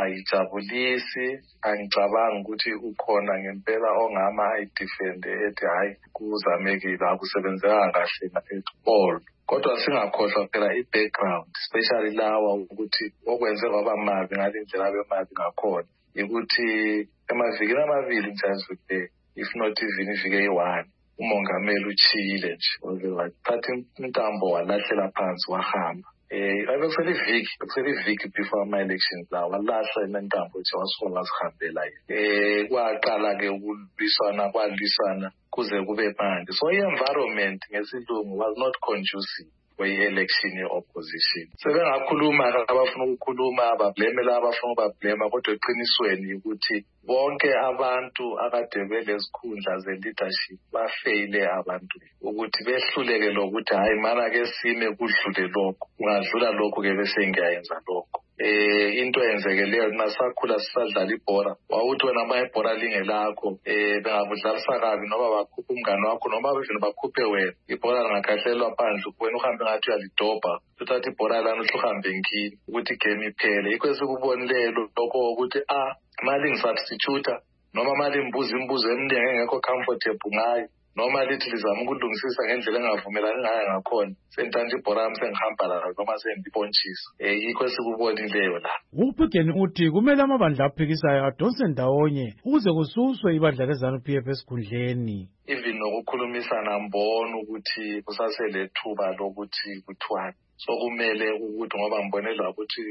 ayijabulisi angicabangi ukuthi ukhona ngempela ongama ayidefende ethi hayi kuzamekile akusebenzeka kahle at all kodwa singakhohlwa phela i-background especially lawa ukuthi okwenze kwaba mabi ngalindlela abemabi ngakhona ukuthi emavikini amabili nje if not even ivike yi-one umongameli uchiyile nje wathatha intambo walahlela phansi wahamba. Eh, akusele iviki, akusele iviki before ama-elections lawa, walahla inentambo nje wasuka wazihambela yena. Eh, kwaqala-ke ukulwisana, kwalwisana kuze kube manje. So i-environment ngesilungu was not conducive kwe-election ye-opposition. Sebengakhuluma abafuna ukukhuluma, abableme la abafuna ukubablema, kodwa eqinisweni ukuthi bonke abantu akade belezikhundla ze-leadership bafeyile abantu ukuthi behluleke lokuthi hayi mana ke sime kudlule lokho kungadlula lokho ke bese ngiyayenza lokho. Eh into eyenzekeleyo nasakhula sisadlala ibhola wawuthi wena ama ibhola lingelakho eh bengabudlalisa kabi noma bakhupha umngane wakho noma bevele bakhuphe wena ibhola lingakhahlelwa phandle wena uhambe ngathi uyalidobha uthatha ibhola lana uhambe ngini ukuthi game iphele ikho esikubonilelo lokho ukuthi ah mali ngisubstitute noma mali imbuzi imbuzo emningi engekho comfortable ngayo noma lithi lizama ukulungisisa ngendlela engavumelani ngayo ngakhona sentanje ibhola yami sengihamba la noma sengipontshisa eh yikho esikubonileyo la. Ubugeni uthi kumele amabandla aphikisayo adonse ndawonye ukuze kususwe ibandla leZANU-P F esikhundleni. Even nokukhulumisana mbona ukuthi kusasele thuba lokuthi kuthiwa so kumele ukuthi ngoba ngibonela ukuthi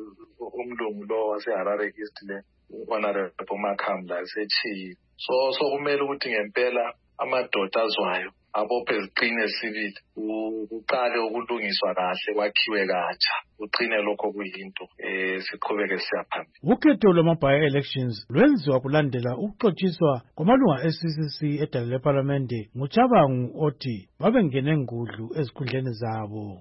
umlungu lo waseHarare East le honorable Makhambla esechiyi so so kumele ukuthi ngempela amadoda azwayo abophe ziqine sibili uqale ukulungiswa kahle kwakhiwe katsha uqine lokho kuyinto eh siqhubeke siyaphambili. Ukhetho lwama-by elections lwenziwa kulandela ukuxotshiswa kwamalunga e-C C C edale leParlamente nguChabangu othi babengene ngudlu ezikhundleni zabo.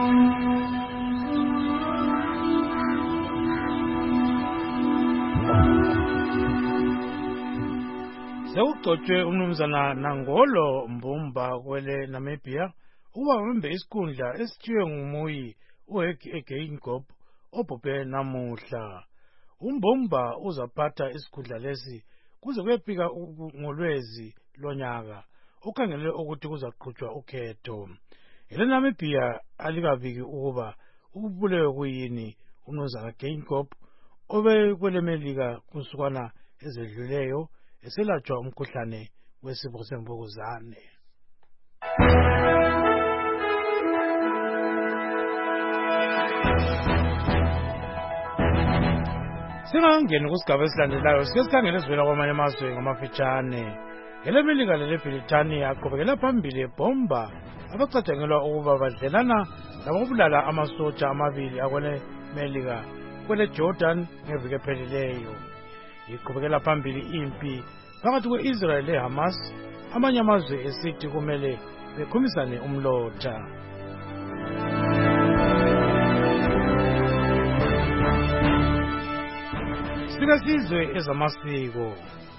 Sewugcotshwe umnumzana Nangolo Mbumba kwele Namibia uba bambe isikhundla esithiwe ngumuyi uHegeinkob obhubhe namuhla. Umbumba uzaphatha isikhundla lesi kuze kuyefika ngolwezi lonyaka ukhangelele ukuthi kuzaqhutshwa ukhetho. Ele Namibia alikabiki ukuba ukubulewe kuyini umnumzana Geinkob obe kwele Melika kusukwana ezedluleyo eselatshwa umkhuhlane wesifo semvukuzane. Singangeni kusigaba esilandelayo sike sikhangele ezivela kwamanye amazwe ngamafitshane. Ele Melika lele Britania aqhubekela phambili ebhomba abacatshangelwa ukuba badlelana labokubulala amasotsha amabili akwele Melika kwele Jordan ngeviki ephelileyo. Iqhubekela phambili impi phakathi kwe-Israel leHamas amanye amazwe esithi kumele bekhumisane umlotha. Sika sizwe ezamasiko.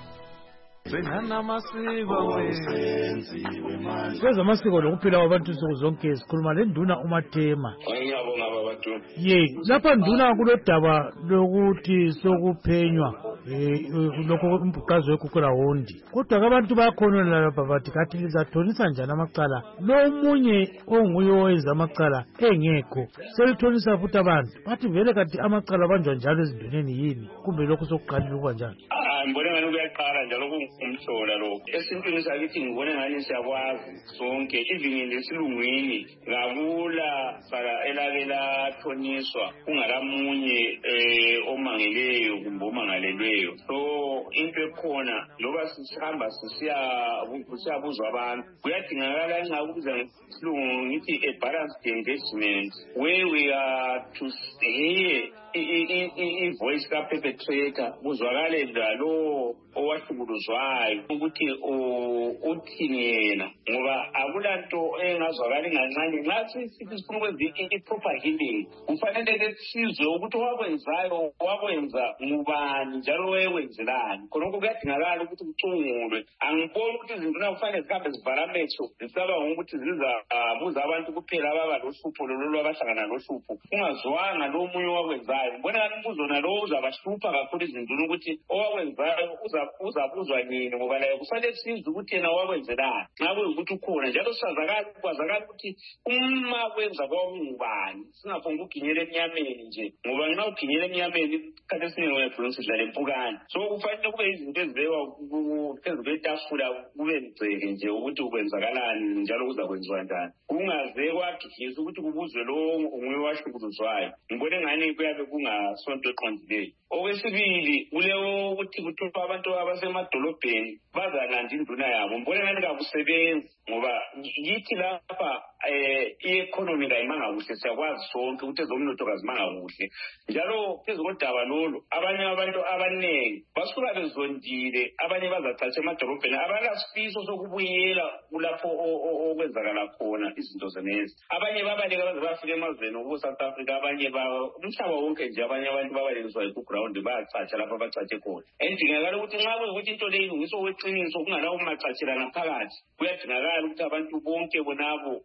Kwezamasiko lokuphila kwabantu insuku zonke sikhuluma lenduna uMathema. Ye, lapha nduna kulodaba lokuthi sokuphenywa um lokho umbhuqazi wekukula wondi. Kodwa-ke abantu bayakhonela lapha bathi kathi lizathonisa njani amacala lo omunye onguye owenza amacala engekho selithonisa futhi abantu bathi vele kathi amacala abanjwa njalo ezinduneni yini kumbe lokho sokuqalile ukuba njalo. Ngibone ngani kuyaqala njalo kungumhlola lokho. Esintwini sakithi ngibone ngani siyakwazi sonke even lesilungwini ngakula sala elake lathoniswa kungalamunye eh omangeleyo kumbe omangalelweyo. So into ekhona loba sihamba sisiya siyabuzwa abantu kuyadingakala engakubiza ngesilungu ngithi a balanced engagement where we are to hear i-voice ka-perpetrator kuzwakale njalo owahlukuluzwayo ukuthi uthini yena ngoba akulanto engazwakali ngancane nxa sithi sifuna ukwenza i-proper healing kufanele sizwe ukuthi owakwenzayo wakwenza ngubani njalo wayekwenzelani khonokho kuyadingakala ukuthi kucungulwe. Angiboni ukuthi izinto nakufanele zihambe zivalametho zisaba ngokuthi zizabuza abantu kuphela ababa lohlupho lolo lwabahlangana lohlupho kungazwanga lo munye owakwenzayo. Ngibona ngani umbuzo nalowo uzabahlupha kakhulu izinduna ukuthi owakwenzayo uzabuzwa nini ngoba layo kufanele sizwe ukuthi yena owakwenzelani nxa kuyukuthi ukhona njalo sazakala kwazakala ukuthi uma kwenza kwakungubani singaphonga ukuginyela emnyameni nje ngoba nxa uginyela emnyameni khathi esiningi uyagcina usidlala empukane. So kufanele kube izinto ezibekwa phezu kwetafula kube mgceke nje ukuthi ukwenzakalani njalo kuzakwenziwa njani kungaze kwagidlisa ukuthi kubuzwe lo nguye owahlukuluzwayo. Ngibone ngani kuyabe kungasonto eqondileyo. Okwesibili kulewo ukuthi kuthiwa abantu abasemadolobheni bazalanda induna yabo. Ngibone ngani kakusebenzi ngoba yithi lapha eh i-economy kayimanga kuhle siyakwazi sonke ukuthi ezomnotho kazimanga kuhle njalo phezu kodaba lolu abanye abantu abaningi basuka bezondile abanye bazathatha emadolobheni abanasifiso sokubuyela kulapho okwenzakala khona izinto zenezi. Abanye babaleka baze bafika emazweni oku-South Africa abanye umhlaba wonke nje abanye abantu babalekiswa ku-ground bayacatsha lapho abacatshe khona. Endingakala ukuthi nxa kuyukuthi into leyo ilungiswa kweqiniso kungalawo macatshela ngaphakathi kuyadingakala ukuthi abantu bonke bonabo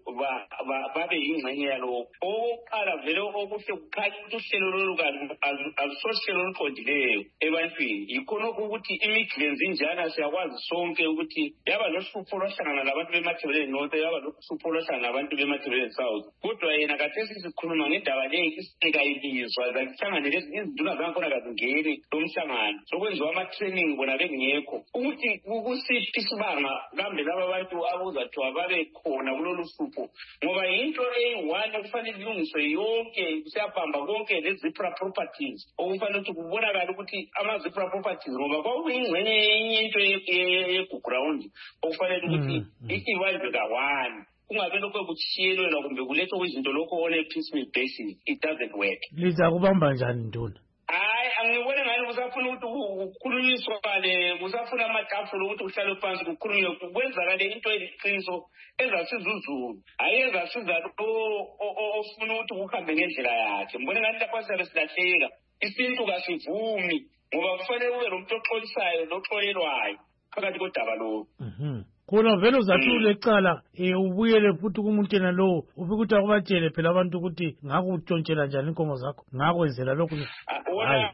babe yingxenye yalokho. Okokuqala vele okuhle kukhanya ukuthi uhlelo lolu alusohlelo oluqondileyo ebantwini yikhonokho ukuthi imiglenzi injana siyakwazi sonke ukuthi yaba lohlupho lwahlangana labantu bemathebeleni north yaba lohlupho lwahlangana labantu bemathebeleni south kodwa yena kathesi sikhuluma ngendaba leyi isingayibizwa zakuhlangane izinduna zankhona kazingeni lomhlangano sokwenziwa ama-training bona bengekho ukuthi kusiphi isibanga kambe laba bantu abuzathiwa babe khona kulolu hlupho ngoba into eyi-one okufanele ilungiswe yonke siyabhamba konke le-zipra properties okufanele ukuthi kubonakala ukuthi ama-zipra properties ngoba kwakuyingxenye enye into yeguground okufanele ukuthi ibanjwe ka-one kungabe lokho kushiyelelwa kumbe kulethwa kwizinto lokho on a piecemeal basis. It doesn't work. Liza kubamba njani nduna? Hayi angibone ngani kusafuna ukuthi kukhulunyiswane kusafuna amatafula ukuthi kuhlale phansi kukhulunywe kwenzakale into eliqiniso ezasiza uzulu hayi ezasiza lo ofuna ukuthi kuhambe ngendlela yakhe. Ngibone ngani lapha siyabe silahleka isintu kasivumi ngoba kufanele kube lo muntu oxolisayo noxolelwayo phakathi kodaba lo. Khona vele uzathi ulecala ubuyele futhi kumuntu yena lowo ufike ukuthi akubatshele phela abantu ukuthi ngakutshontshela njani inkomo zakho ngakwenzela lokhu. Wona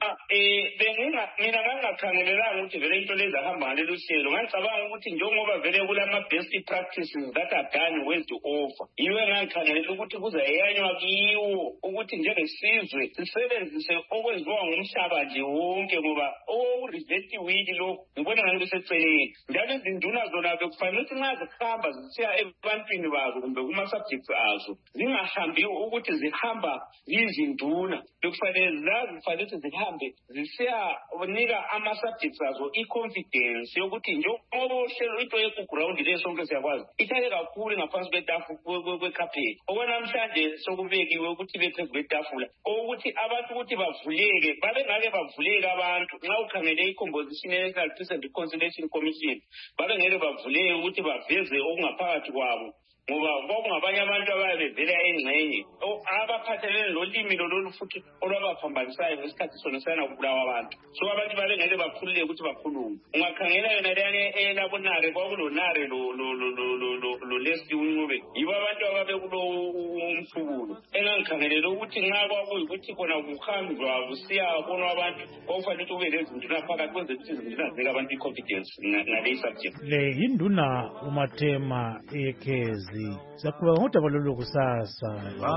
mina ngangakhangelelanga ukuthi vele into lezi ahamba ngalelo hlelo ngicabanga ukuthi njengoba vele kulama-best practices that are done west offer yiwe engangikhangelela ukuthi kuzayanywa kiwo ukuthi njengesizwe sisebenzise okwenziwa ngumhlaba nje wonke ngoba okurivetiwili lokhu ngibona ngani kuseceleni njalo izinduna zona bekufanele ukuthi nxa zihamba zisiya ebantwini bazo kumbe kuma-subjects azo zingahambi ukuthi zihamba ziyizinduna bekufanele zazifanele ukuthi zihambe zisiyanika ama-subjects azo i-confidence yokuthi njengoba uhlelo into yekuground leyo sonke siyakwazi ithale kakhulu ngaphansi kwekhapheti okwanamhlanje sokubekiwe ukuthi bephezu kwetafula ukuthi abantu ukuthi bavuleke babengake bavuleke abantu nxa ukhangele i-composition ye-National Peace and Reconciliation Commission babengeke bavuleke ukuthi baveze okungaphakathi kwabo ngoba kwakungabanye abantu ababe vele engxenye abaphathelene nolimi lolu futhi olwabaphambanisayo ngesikhathi sona sana kubulawa abantu so abantu babe ngeke bakhululeke ukuthi bakhulume ungakhangela yona leyane elabonare kwakulonare lo lo lo lo lo lesi uncube yibo abantu ababe kulo umhlubulo engangikhangelela ukuthi nxa kwakuyikuthi khona kuhanjwa kusiya bona abantu kwakufanele ukuthi kube lezinto naphakathi kwenze ukuthi izinto nazeka abantu i-confidence ngaleyi subject le yinduna uMathema ekhezi sakuba ngodaba lolu kusasa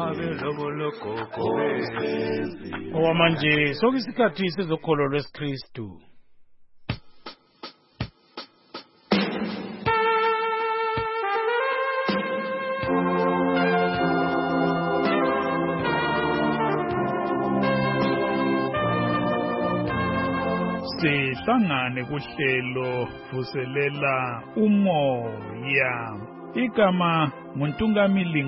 owamanje sokuyisikhathi sezokholo lwesikristu sihlangane kuhlelo vuselela umoya igama nguNtungamili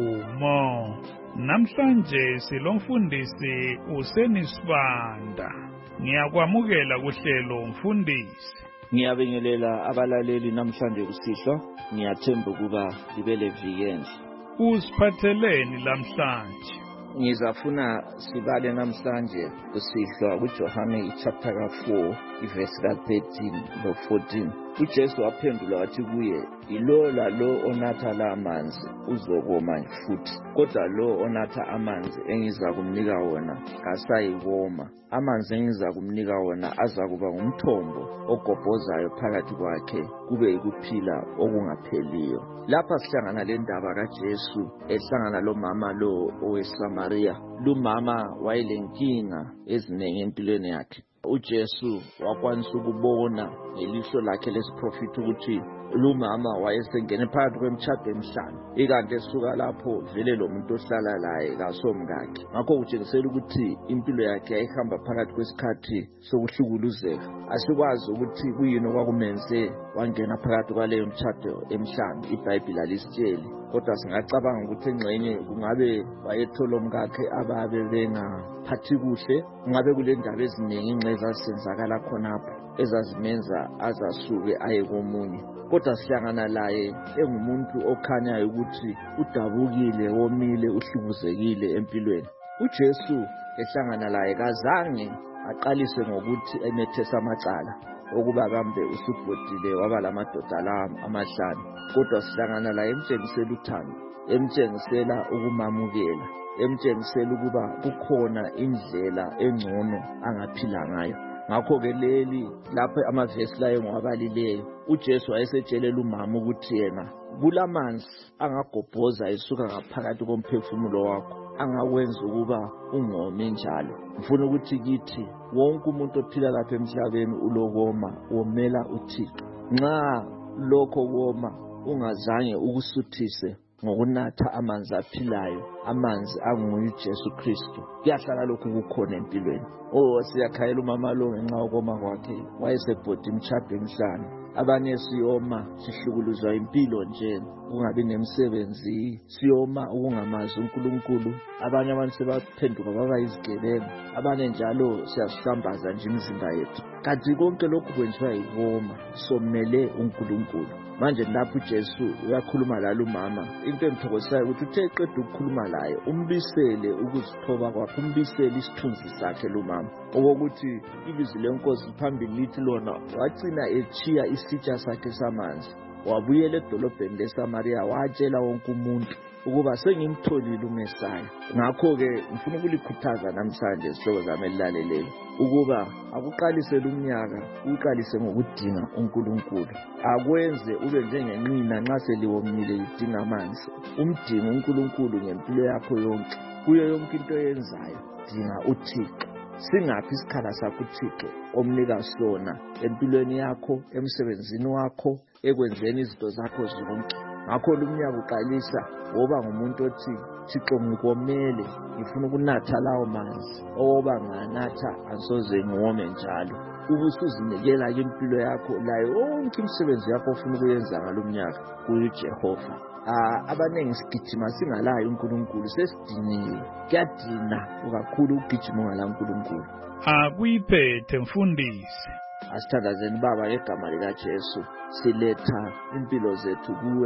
Nkomo namhlanje silomfundisi uSenisibanda ngiyakwamukela kuhlelo mfundisi ngiyabingelela abalaleli namhlanje kusihlwa ngiyathemba ukuba libele weekend usiphatheleni namhlanje ngizafuna sibale namhlanje kusihlwa kuJohane chapter ka four verse ka thirteen no fourteen uJesu waphendula wathi kuye ilo lalo onatha la amanzi uzokoma futhi kodwa lo onatha amanzi engiza kumnika wona kasayikoma amanzi engiza kumnika wona azakuba ngumthombo ogobhozayo phakathi kwakhe kube yikuphila okungapheliyo lapha sihlangana le ndaba kaJesu ehlangana lo mama lo oweSamaria lo mama wayelenkinga ezinengi empilweni yakhe uJesu wakwanisa ukubona ngelihlo lakhe lesiprofiti ukuthi lo mama wayesengene phakathi kwemtshado emihlanu ikanti esuka lapho vele lo muntu ohlala laye kasomkakhe ngakho kutshengisela ukuthi impilo yakhe yayihamba phakathi kwesikhathi sokuhlukuluzeka asikwazi ukuthi kuyini okwakumenze wangena phakathi kwaleyo mtshado emihlanu iBhayibheli alisitsheli kodwa singacabanga ukuthi engxenye kungabe wayethola umkakhe ababe bengaphathi kuhle kungabe kule ndaba eziningi ingxeza zisenzakala khonapho ezazimenza azasuke aye komunye kodwa sihlangana laye engumuntu okhanyayo ukuthi udabukile womile uhlubuzekile empilweni uJesu ehlangana laye kazange aqalise ngokuthi emethesa amacala okuba kambe usubhodile waba lamadoda la amahlanu kodwa sihlangana laye emtshengisela uthando emtshengisela ukumamukela emtshengisela ukuba kukhona indlela engcono angaphila ngayo ngakho ke leli lapho amavesi layo ngwabalileyo uJesu wayesetshela umama ukuthi yena kulamanzi angagobhoza esuka ngaphakathi komphefumulo wakho angakwenza ukuba ungome njalo ngifuna ukuthi kithi wonke umuntu ophila lapha emhlabeni ulokoma womela uThixo nxa lokho koma ungazange ukusuthise ngokunatha amanzi aphilayo amanzi anguye uJesu Kristu kuyahlala lokhu kukhona empilweni oh siyakhayela umama lo ngenxa yokoma kwakhe wayesebhodi imtshado emihlanu abanye siyoma sihlukuluzwa impilo nje kungabi nemsebenzi siyoma ukungamazi uNkulunkulu abanye abantu sebaphenduka baba izigebengu abanye njalo siyasihlambaza nje imizimba yethu kanti konke lokhu kwenziwa yikoma somele uNkulunkulu manje lapho uJesu uyakhuluma lalo mama into engithokozisayo ukuthi uthe eqeda ukukhuluma laye umbisele ukuzithoba kwakhe umbisele isithunzi sakhe lo mama okokuthi ilizwi lenkosi phambili lithi lona wagcina echiya isitsha sakhe samanzi wabuyela edolobheni leSamaria watshela wonke umuntu ukuba sengimtholile uMesaya ngakho ke ngifuna ukulikhuthaza namhlanje isihlobo zami elilaleleyo ukuba akuqalisele umnyaka uqalise ngokudinga uNkulunkulu akwenze ube njengenqina nxa seliwomile idinga amanzi umdinga uNkulunkulu ngempilo yakho yonke kuyo yonke into yenzayo dinga uThixo singaphi isikhala sakho uThixo omnika sona empilweni yakho emsebenzini wakho ekwenzeni izinto zakho zonke ngakho lumnyaka uqalisa woba ngumuntu othi Thixo ngikomele ngifuna ukunatha lawo manzi oba nganatha asoze ngome njalo ubusuzinikela impilo yakho layo yonke imisebenzi yakho ofuna ukuyenza ngalomnyaka kuyiJehova ah abanengi sigijima singalayo uNkulunkulu sesidiniwe kuyadina kakhulu ukugijima ngala uNkulunkulu akuyiphethe mfundisi asithandazeni baba ngegama likaJesu siletha impilo zethu kuwe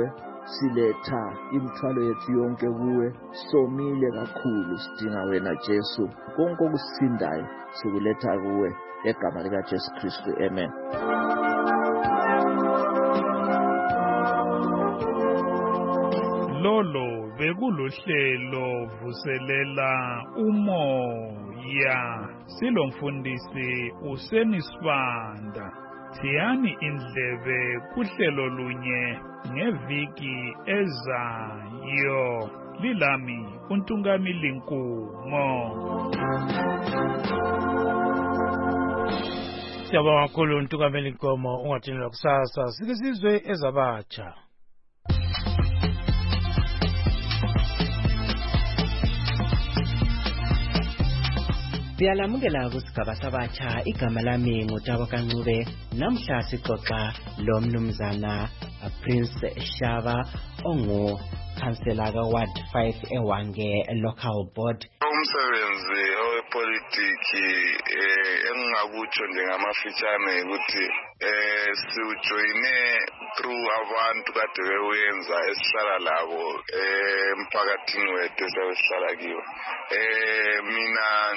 siletha imithwalo yethu yonke kuwe, somile kakhulu sidinga wena Jesu. Konke okusindayo sikuletha kuwe egama lika Jesu Kristu. Amen. Lolo bekuluhlelo vuselela umoya. Silomfundisi uSenisibanda. Thiyani indlebe kuhlelo lunye ngeviki ezayo. Lilami uNtungamili Nkumo. Siyabonga kakhulu uNtungamili Nkumo. Ungathinelwa kusasa sike sizwe ezabatsha. Siyalamukela kusigaba sabatsha. Igama lami nguTabo Kancube. Namhla sixoxa lo mnumzana Prince Shaba ongu Councillor ka Ward five eWange Local Board. Umsebenzi owepolitiki engingakutsho njengamafitshane ukuthi eh siujoine through abantu kade bewenza esihlala labo emphakathini wethu esihlala kiwo. Eh mina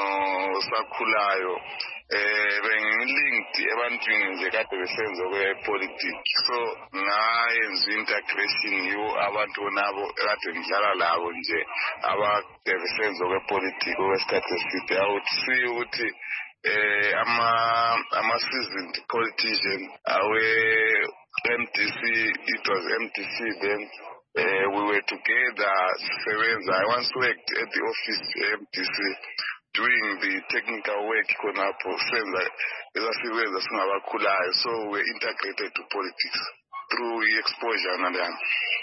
njengosakhulayo eh bengilinked ebantwini nje kade besenza kwepolitiki, so ngayenza integration yiwo abantu nabo kade ngidlala labo nje abade besenza kwepolitiki okwesikhathi eside. I would see ukuthi eh ama ama seasoned politician awe M D C, it was M D C then. Uh, we were together, sevenza. I once worked at the office M D C doing the technical work konapo senza ezasebenza singabakhulayo, so we integrated to politics through exposure nalana.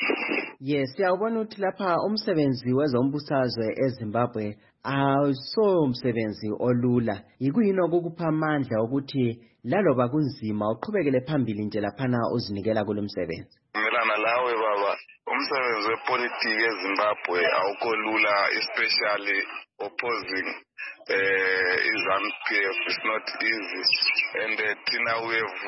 Yes, siyabona ukuthi lapha umsebenzi wezombusazwe eZimbabwe awuso umsebenzi olula. Yikuyini okukupha amandla ukuthi laloba kunzima uqhubekele phambili nje laphana uzinikela kulomsebenzi? Ngelana lawe baba, umsebenzi wepolitiki eZimbabwe awukho lula, especially opposing uh, ZANU P F. It's not easy, and uh, Tina we have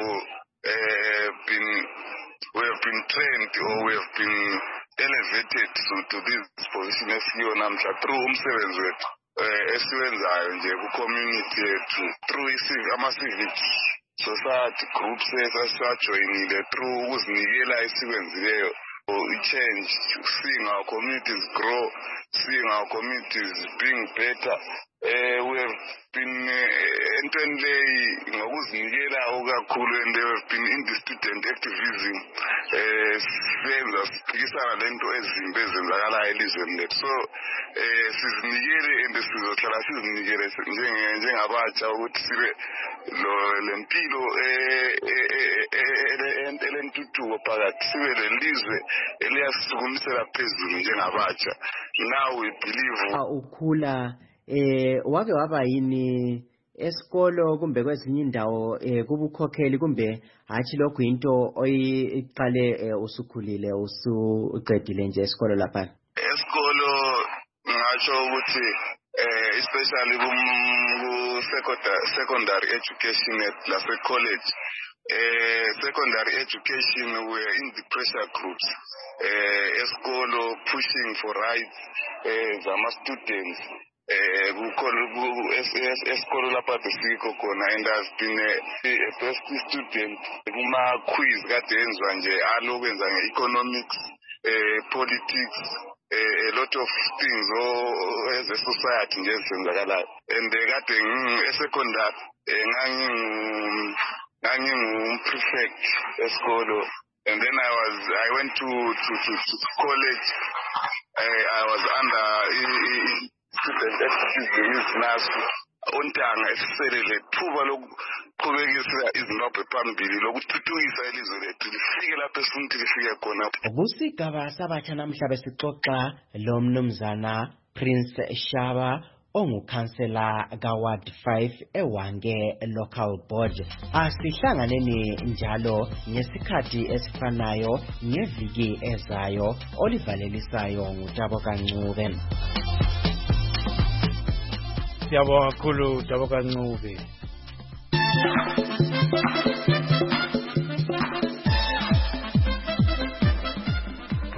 uh, been we have been trained or we have been elevated to, to this position esiyo namhla through umsebenzi wethu esiwenzayo nje ku community yethu, through ama civic society groups esajoinile, through ukuzinikela esikwenzileyo. Change, seeing our communities grow, seeing our communities being better. Uh, we have been entwendle ngokuzinikela okakhulu, and they have been in the student activism senza siphikisana lento ezimbi ezenzakalayo elizweni lethu. So eh sizinikele and sizohlala sizinikele njengabatsha ukuthi sibe lo lempilo elentuthuko phakathi, sibe lelizwe eliyasisukumisela phezulu njengabatsha. Now we believe ukhula eh wake waba yini esikolo kumbe kwezinye indawo eh kubukhokheli kumbe hathi lokho into oyiqale usukhulile usuqedile nje esikolo lapha? Esikolo ngisho ukuthi eh especially ku secondary education at lase college, eh secondary education we are in the pressure groups eh esikolo pushing for rights eh zama students. Eh, esikolo lapha besikho khona, and has been a best student kuma quiz kade enzwa nje alokwenza nge-economics, eh, politics, eh, a lot of things oh, as a society nje ezenzakalayo. And kade ngi-secondary ngangingu ngangingu-prefect esikolo, and then I was I went to to to, to college. I, I was under I, student activism naso ontanga esiselele thuba lokuqhubekisa iZimbabwe phambili lokuthuthukisa ilizwe lethu lifike lapho esifuna lifike khona. Kusigaba sabatsha namhla besixoxa lo mnumzana Prince Shaba ongukansela ka Ward five eWange Local Board. Asihlanganeni njalo ngesikhathi esifanayo ngeviki ezayo. Olivalelisayo nguTabo Kancube. Siyabonga kakhulu Tabo Kancube.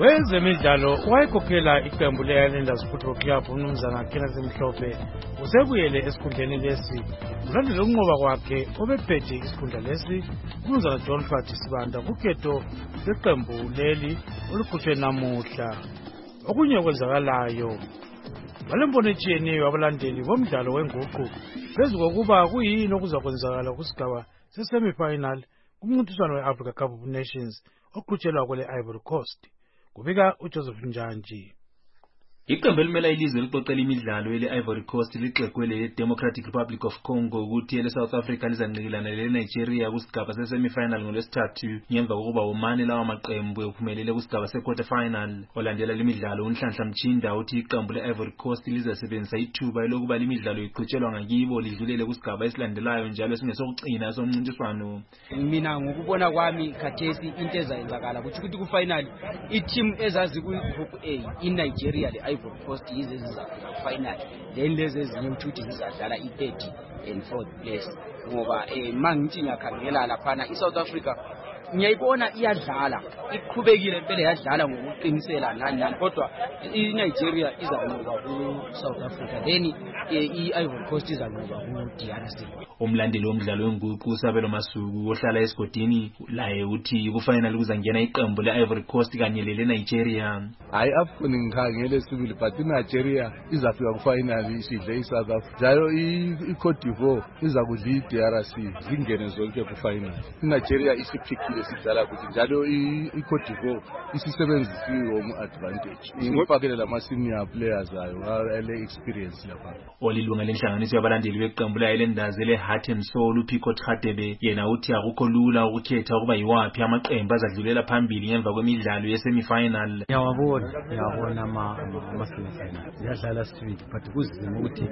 Kwezemidlalo wayekhokhela iqembu le-Islanders Football Club umnumzana Kenneth Mhlophe usebuyele esikhundleni lesi ulandela ukunqoba kwakhe obephethe isikhundla lesi umnumzana John Phathi Sibanda kukhetho lweqembu leli olukhutshwe namuhla. Okunye okwenzakalayo balembono etshiyeneyo abalandeli bomdlalo wenguqu phezu kokuba kuyini okuzakwenzakala kusigaba se-semi-final kumncintiswano we-Africa Cup of Nations oqhutshelwa kwele Ivory Coast. Kubika uJoseph Njanji. Iqembu elimela ilizwe liqoqela imidlalo ele Ivory Coast lixekwe le Democratic Republic of Congo ukuthi ele South Africa lizanqikilana le Nigeria kusigaba se semi-final ngolwesithathu ngemva kokuba umane lawa maqembu ephumelele kusigaba se quarter final. Olandela lemidlalo uNhlanhla Mchinda uthi iqembu le Ivory Coast lizasebenzisa ithuba lokuba lemidlalo iqhutshelwa ngakibo lidlulele kusigaba esilandelayo njalo singesokugcina somncintiswano. Mina ngokubona kwami khathesi into ezayenzakala ukuthi ku final i-team ezazi ku group A in Nigeria le Ivory Coast yize zizafika final then lezi ezinye ukuthi zizadlala i-third and fourth place ngoba eh mangithi ngiyakhangela laphana iSouth Africa ngiyayibona iyadlala iqhubekile impela yadlala ngokuqinisela nani nani kodwa iNigeria izanqoba ku South Africa then i-Ivory Coast izanqoba ku D R C. Umlandeli womdlalo wenguqu uSabelo Masuku ohlala esigodini laye uthi ku-final kuzangena iqembu le-Ivory Coast kanye lele Nigeria. Hayi afuni ngikhangele sibili but iNigeria izafika ku-final isidle iSouth Africa njalo i-Cote d'Ivoire izakudla i-D R C zingene zonke ku-final. iNigeria isiphikile sidlala ukuthi njalo i-Cote d'Ivoire isisebenzisiwe umu-advantage ingofakele lama-senior players ayo ele experience lapha. Olilunga lenhlanganiso yabalandeli beqembu le-Islanders ele Heart and Soul uPico Tradebe yena uthi akukho lula ukukhetha ukuba yiwaphi amaqembu azadlulela phambili ngemva kwemidlalo ye-semi-final. Ngiyawabona ngiyabona ama-semi-final ziyadlala sibili but kuzima ukuthi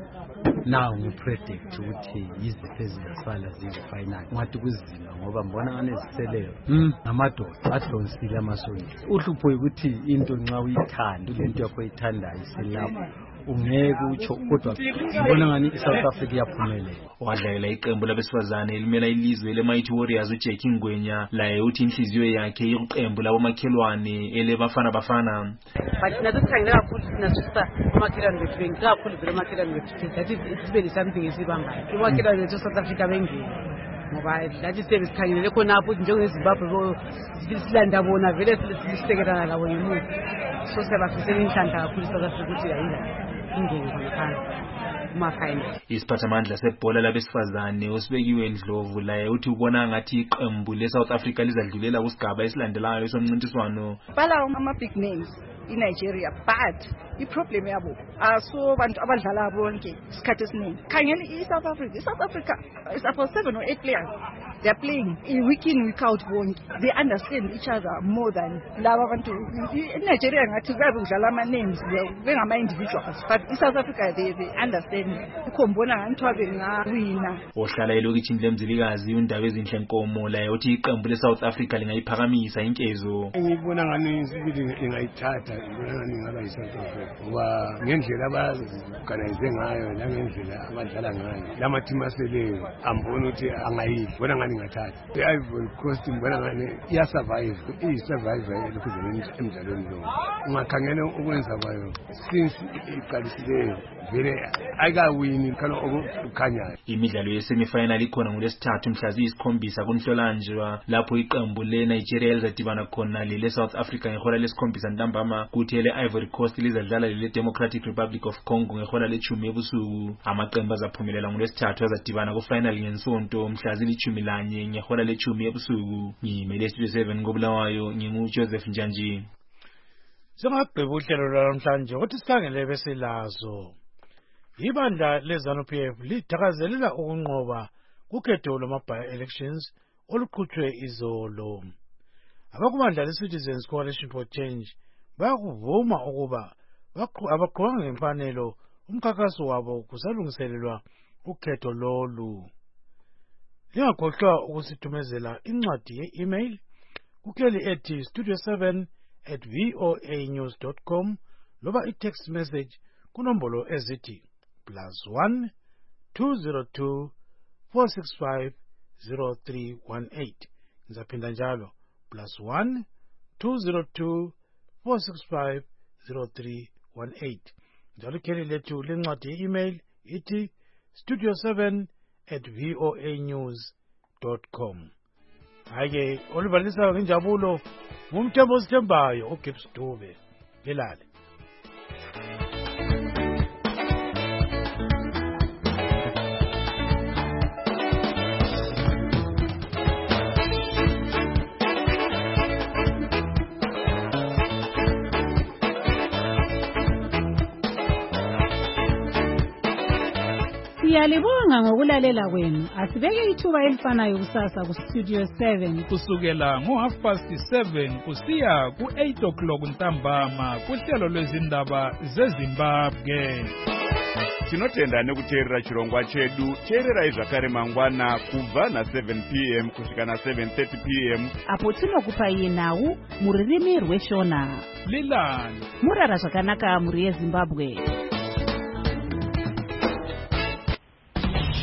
now ngipredict ukuthi yiziphi ezizasala ziyi-final ngathi kuzima ngoba mbona ngane ziseleyo ngamadoda adonsile amasonto. Uhlupho ukuthi into nxa uyithanda lento yakho oyithandayo iselapho ungeke utsho kodwa ngibona ngani iSouth Africa iyaphumelela. Wadlalela iqembu labesifazane elimela ilizwe le-Mighty Warriors uJackie Ngwenya laye uthi inhliziyo yakhe iqembu labomakhelwane ele Bafana Bafana. But nathi sikhangela kakhulu sinasusa umakhelwane wethu bengi kakhulu vele umakhelwane wethu that is very something esibangayo. Umakhelwane wethu South Africa bengile ngoba lathi sibe sikhangelele khonapho njengeZimbabwe silanda bona vele silisekelana labo ngemuva. So sebafisela inhlanhla kakhulu South Africa ukuthi yayindaba ingene khona kuma-final. Isiphathamandla sebhola labesifazane usibekiwe Ndlovu laye uthi ubona ngathi iqembu le-South Africa lizadlulela kusigaba esilandelayo somncintiswano. Bala ama-big names iNigeria but iproblem yabo aso bantu abadlala bonke isikhathi esiningi. Khangela i-South Africa i-South Africa is about seven or eight players. They are playing in week in week out bonke. They understand each other more than laba bantu. iNigeria ngathi kuyabe kudlala ama-names bengama-individuals but i-South Africa they, they understand. Ukhombona nganthiwa bengawina. Ohlala elokitshini lemzilikazi undaba ezinhle Nkomo laye uthi iqembu le-South Africa lingayiphakamisa inkezo. Ngibona ngani isibili ingayithatha ngibona ngani ingaba yi-South Africa ngoba ngendlela abaorganize ngayo nangendlela abadlala ngayo lama-team aseleyo ambona ukuthi angayidli ngibona ngani ingathatha. I-Ivory Coast ngibona ngani iyasurvive iyi-survive elokhuzeni emdlalweni lo. Ungakhangela ukwenza kwayo since iqalisileyo vele ayikawini khona okukhanyayo. Imidlalo ye-semi-final ikhona ngolwesithathu mhla ziyisikhombisa kuNhlolanja lapho iqembu le-Nigeria lizadibana khona lele-South Africa ngehola lesikhombisa ntambama kuthi ele-Ivory Coast lizadlala lele-Democratic Republic of Congo ngehola lechumi ebusuku. Amaqembu azaphumelela ngolwesithathu azadibana ku-final ngensonto mhla zilithumi lanye ngehola lechumi ebusuku. Ngimele Studio seven koBulawayo nginguJoseph Njanji. Singagqiba uhlelo lwanamhlanje ukuthi sikhangele besilazo. Ibandla leZANU-P F lithakazelela ukunqoba kukhetho lwama-by-elections oluqhutshwe izolo. Abakumandla le-Citizens Coalition for Change bayakuvuma ukuba abaqhubanga ngemfanelo umkhankaso wabo kusalungiselelwa ukhetho lolu. Lingakhohlwa ukusithumezela incwadi ye-email kukheli ethi studio seven at voa news dot com loba i-text message kunombolo ezithi plus one two zero two four six five zero three one eight. Ngizaphinda njalo plus one two zero two four six five zero three one eight. Njalo ikheli lethu lencwadi ye-email ithi studio seven at voa news dot com. Hayi-ke olubalisayo ngenjabulo ngumthembo osithembayo uGibbs Dube. Lelale. Siyalibonga ngokulalela kwenu. Asibeke ithuba elifanayo kusasa ku Studio seven kusukela ngo half past seven kusiya ku eight o'clock ntambama kuhlelo lwezindaba zeZimbabwe. Tinotenda nekuteerera chirongwa chedu. Teererai zvakare mangwana kubva na seven p m kusvika na seven thirty p m apo tinokupai nhau mururimi rweshona. Lilani Murara zvakanaka muri yeZimbabwe.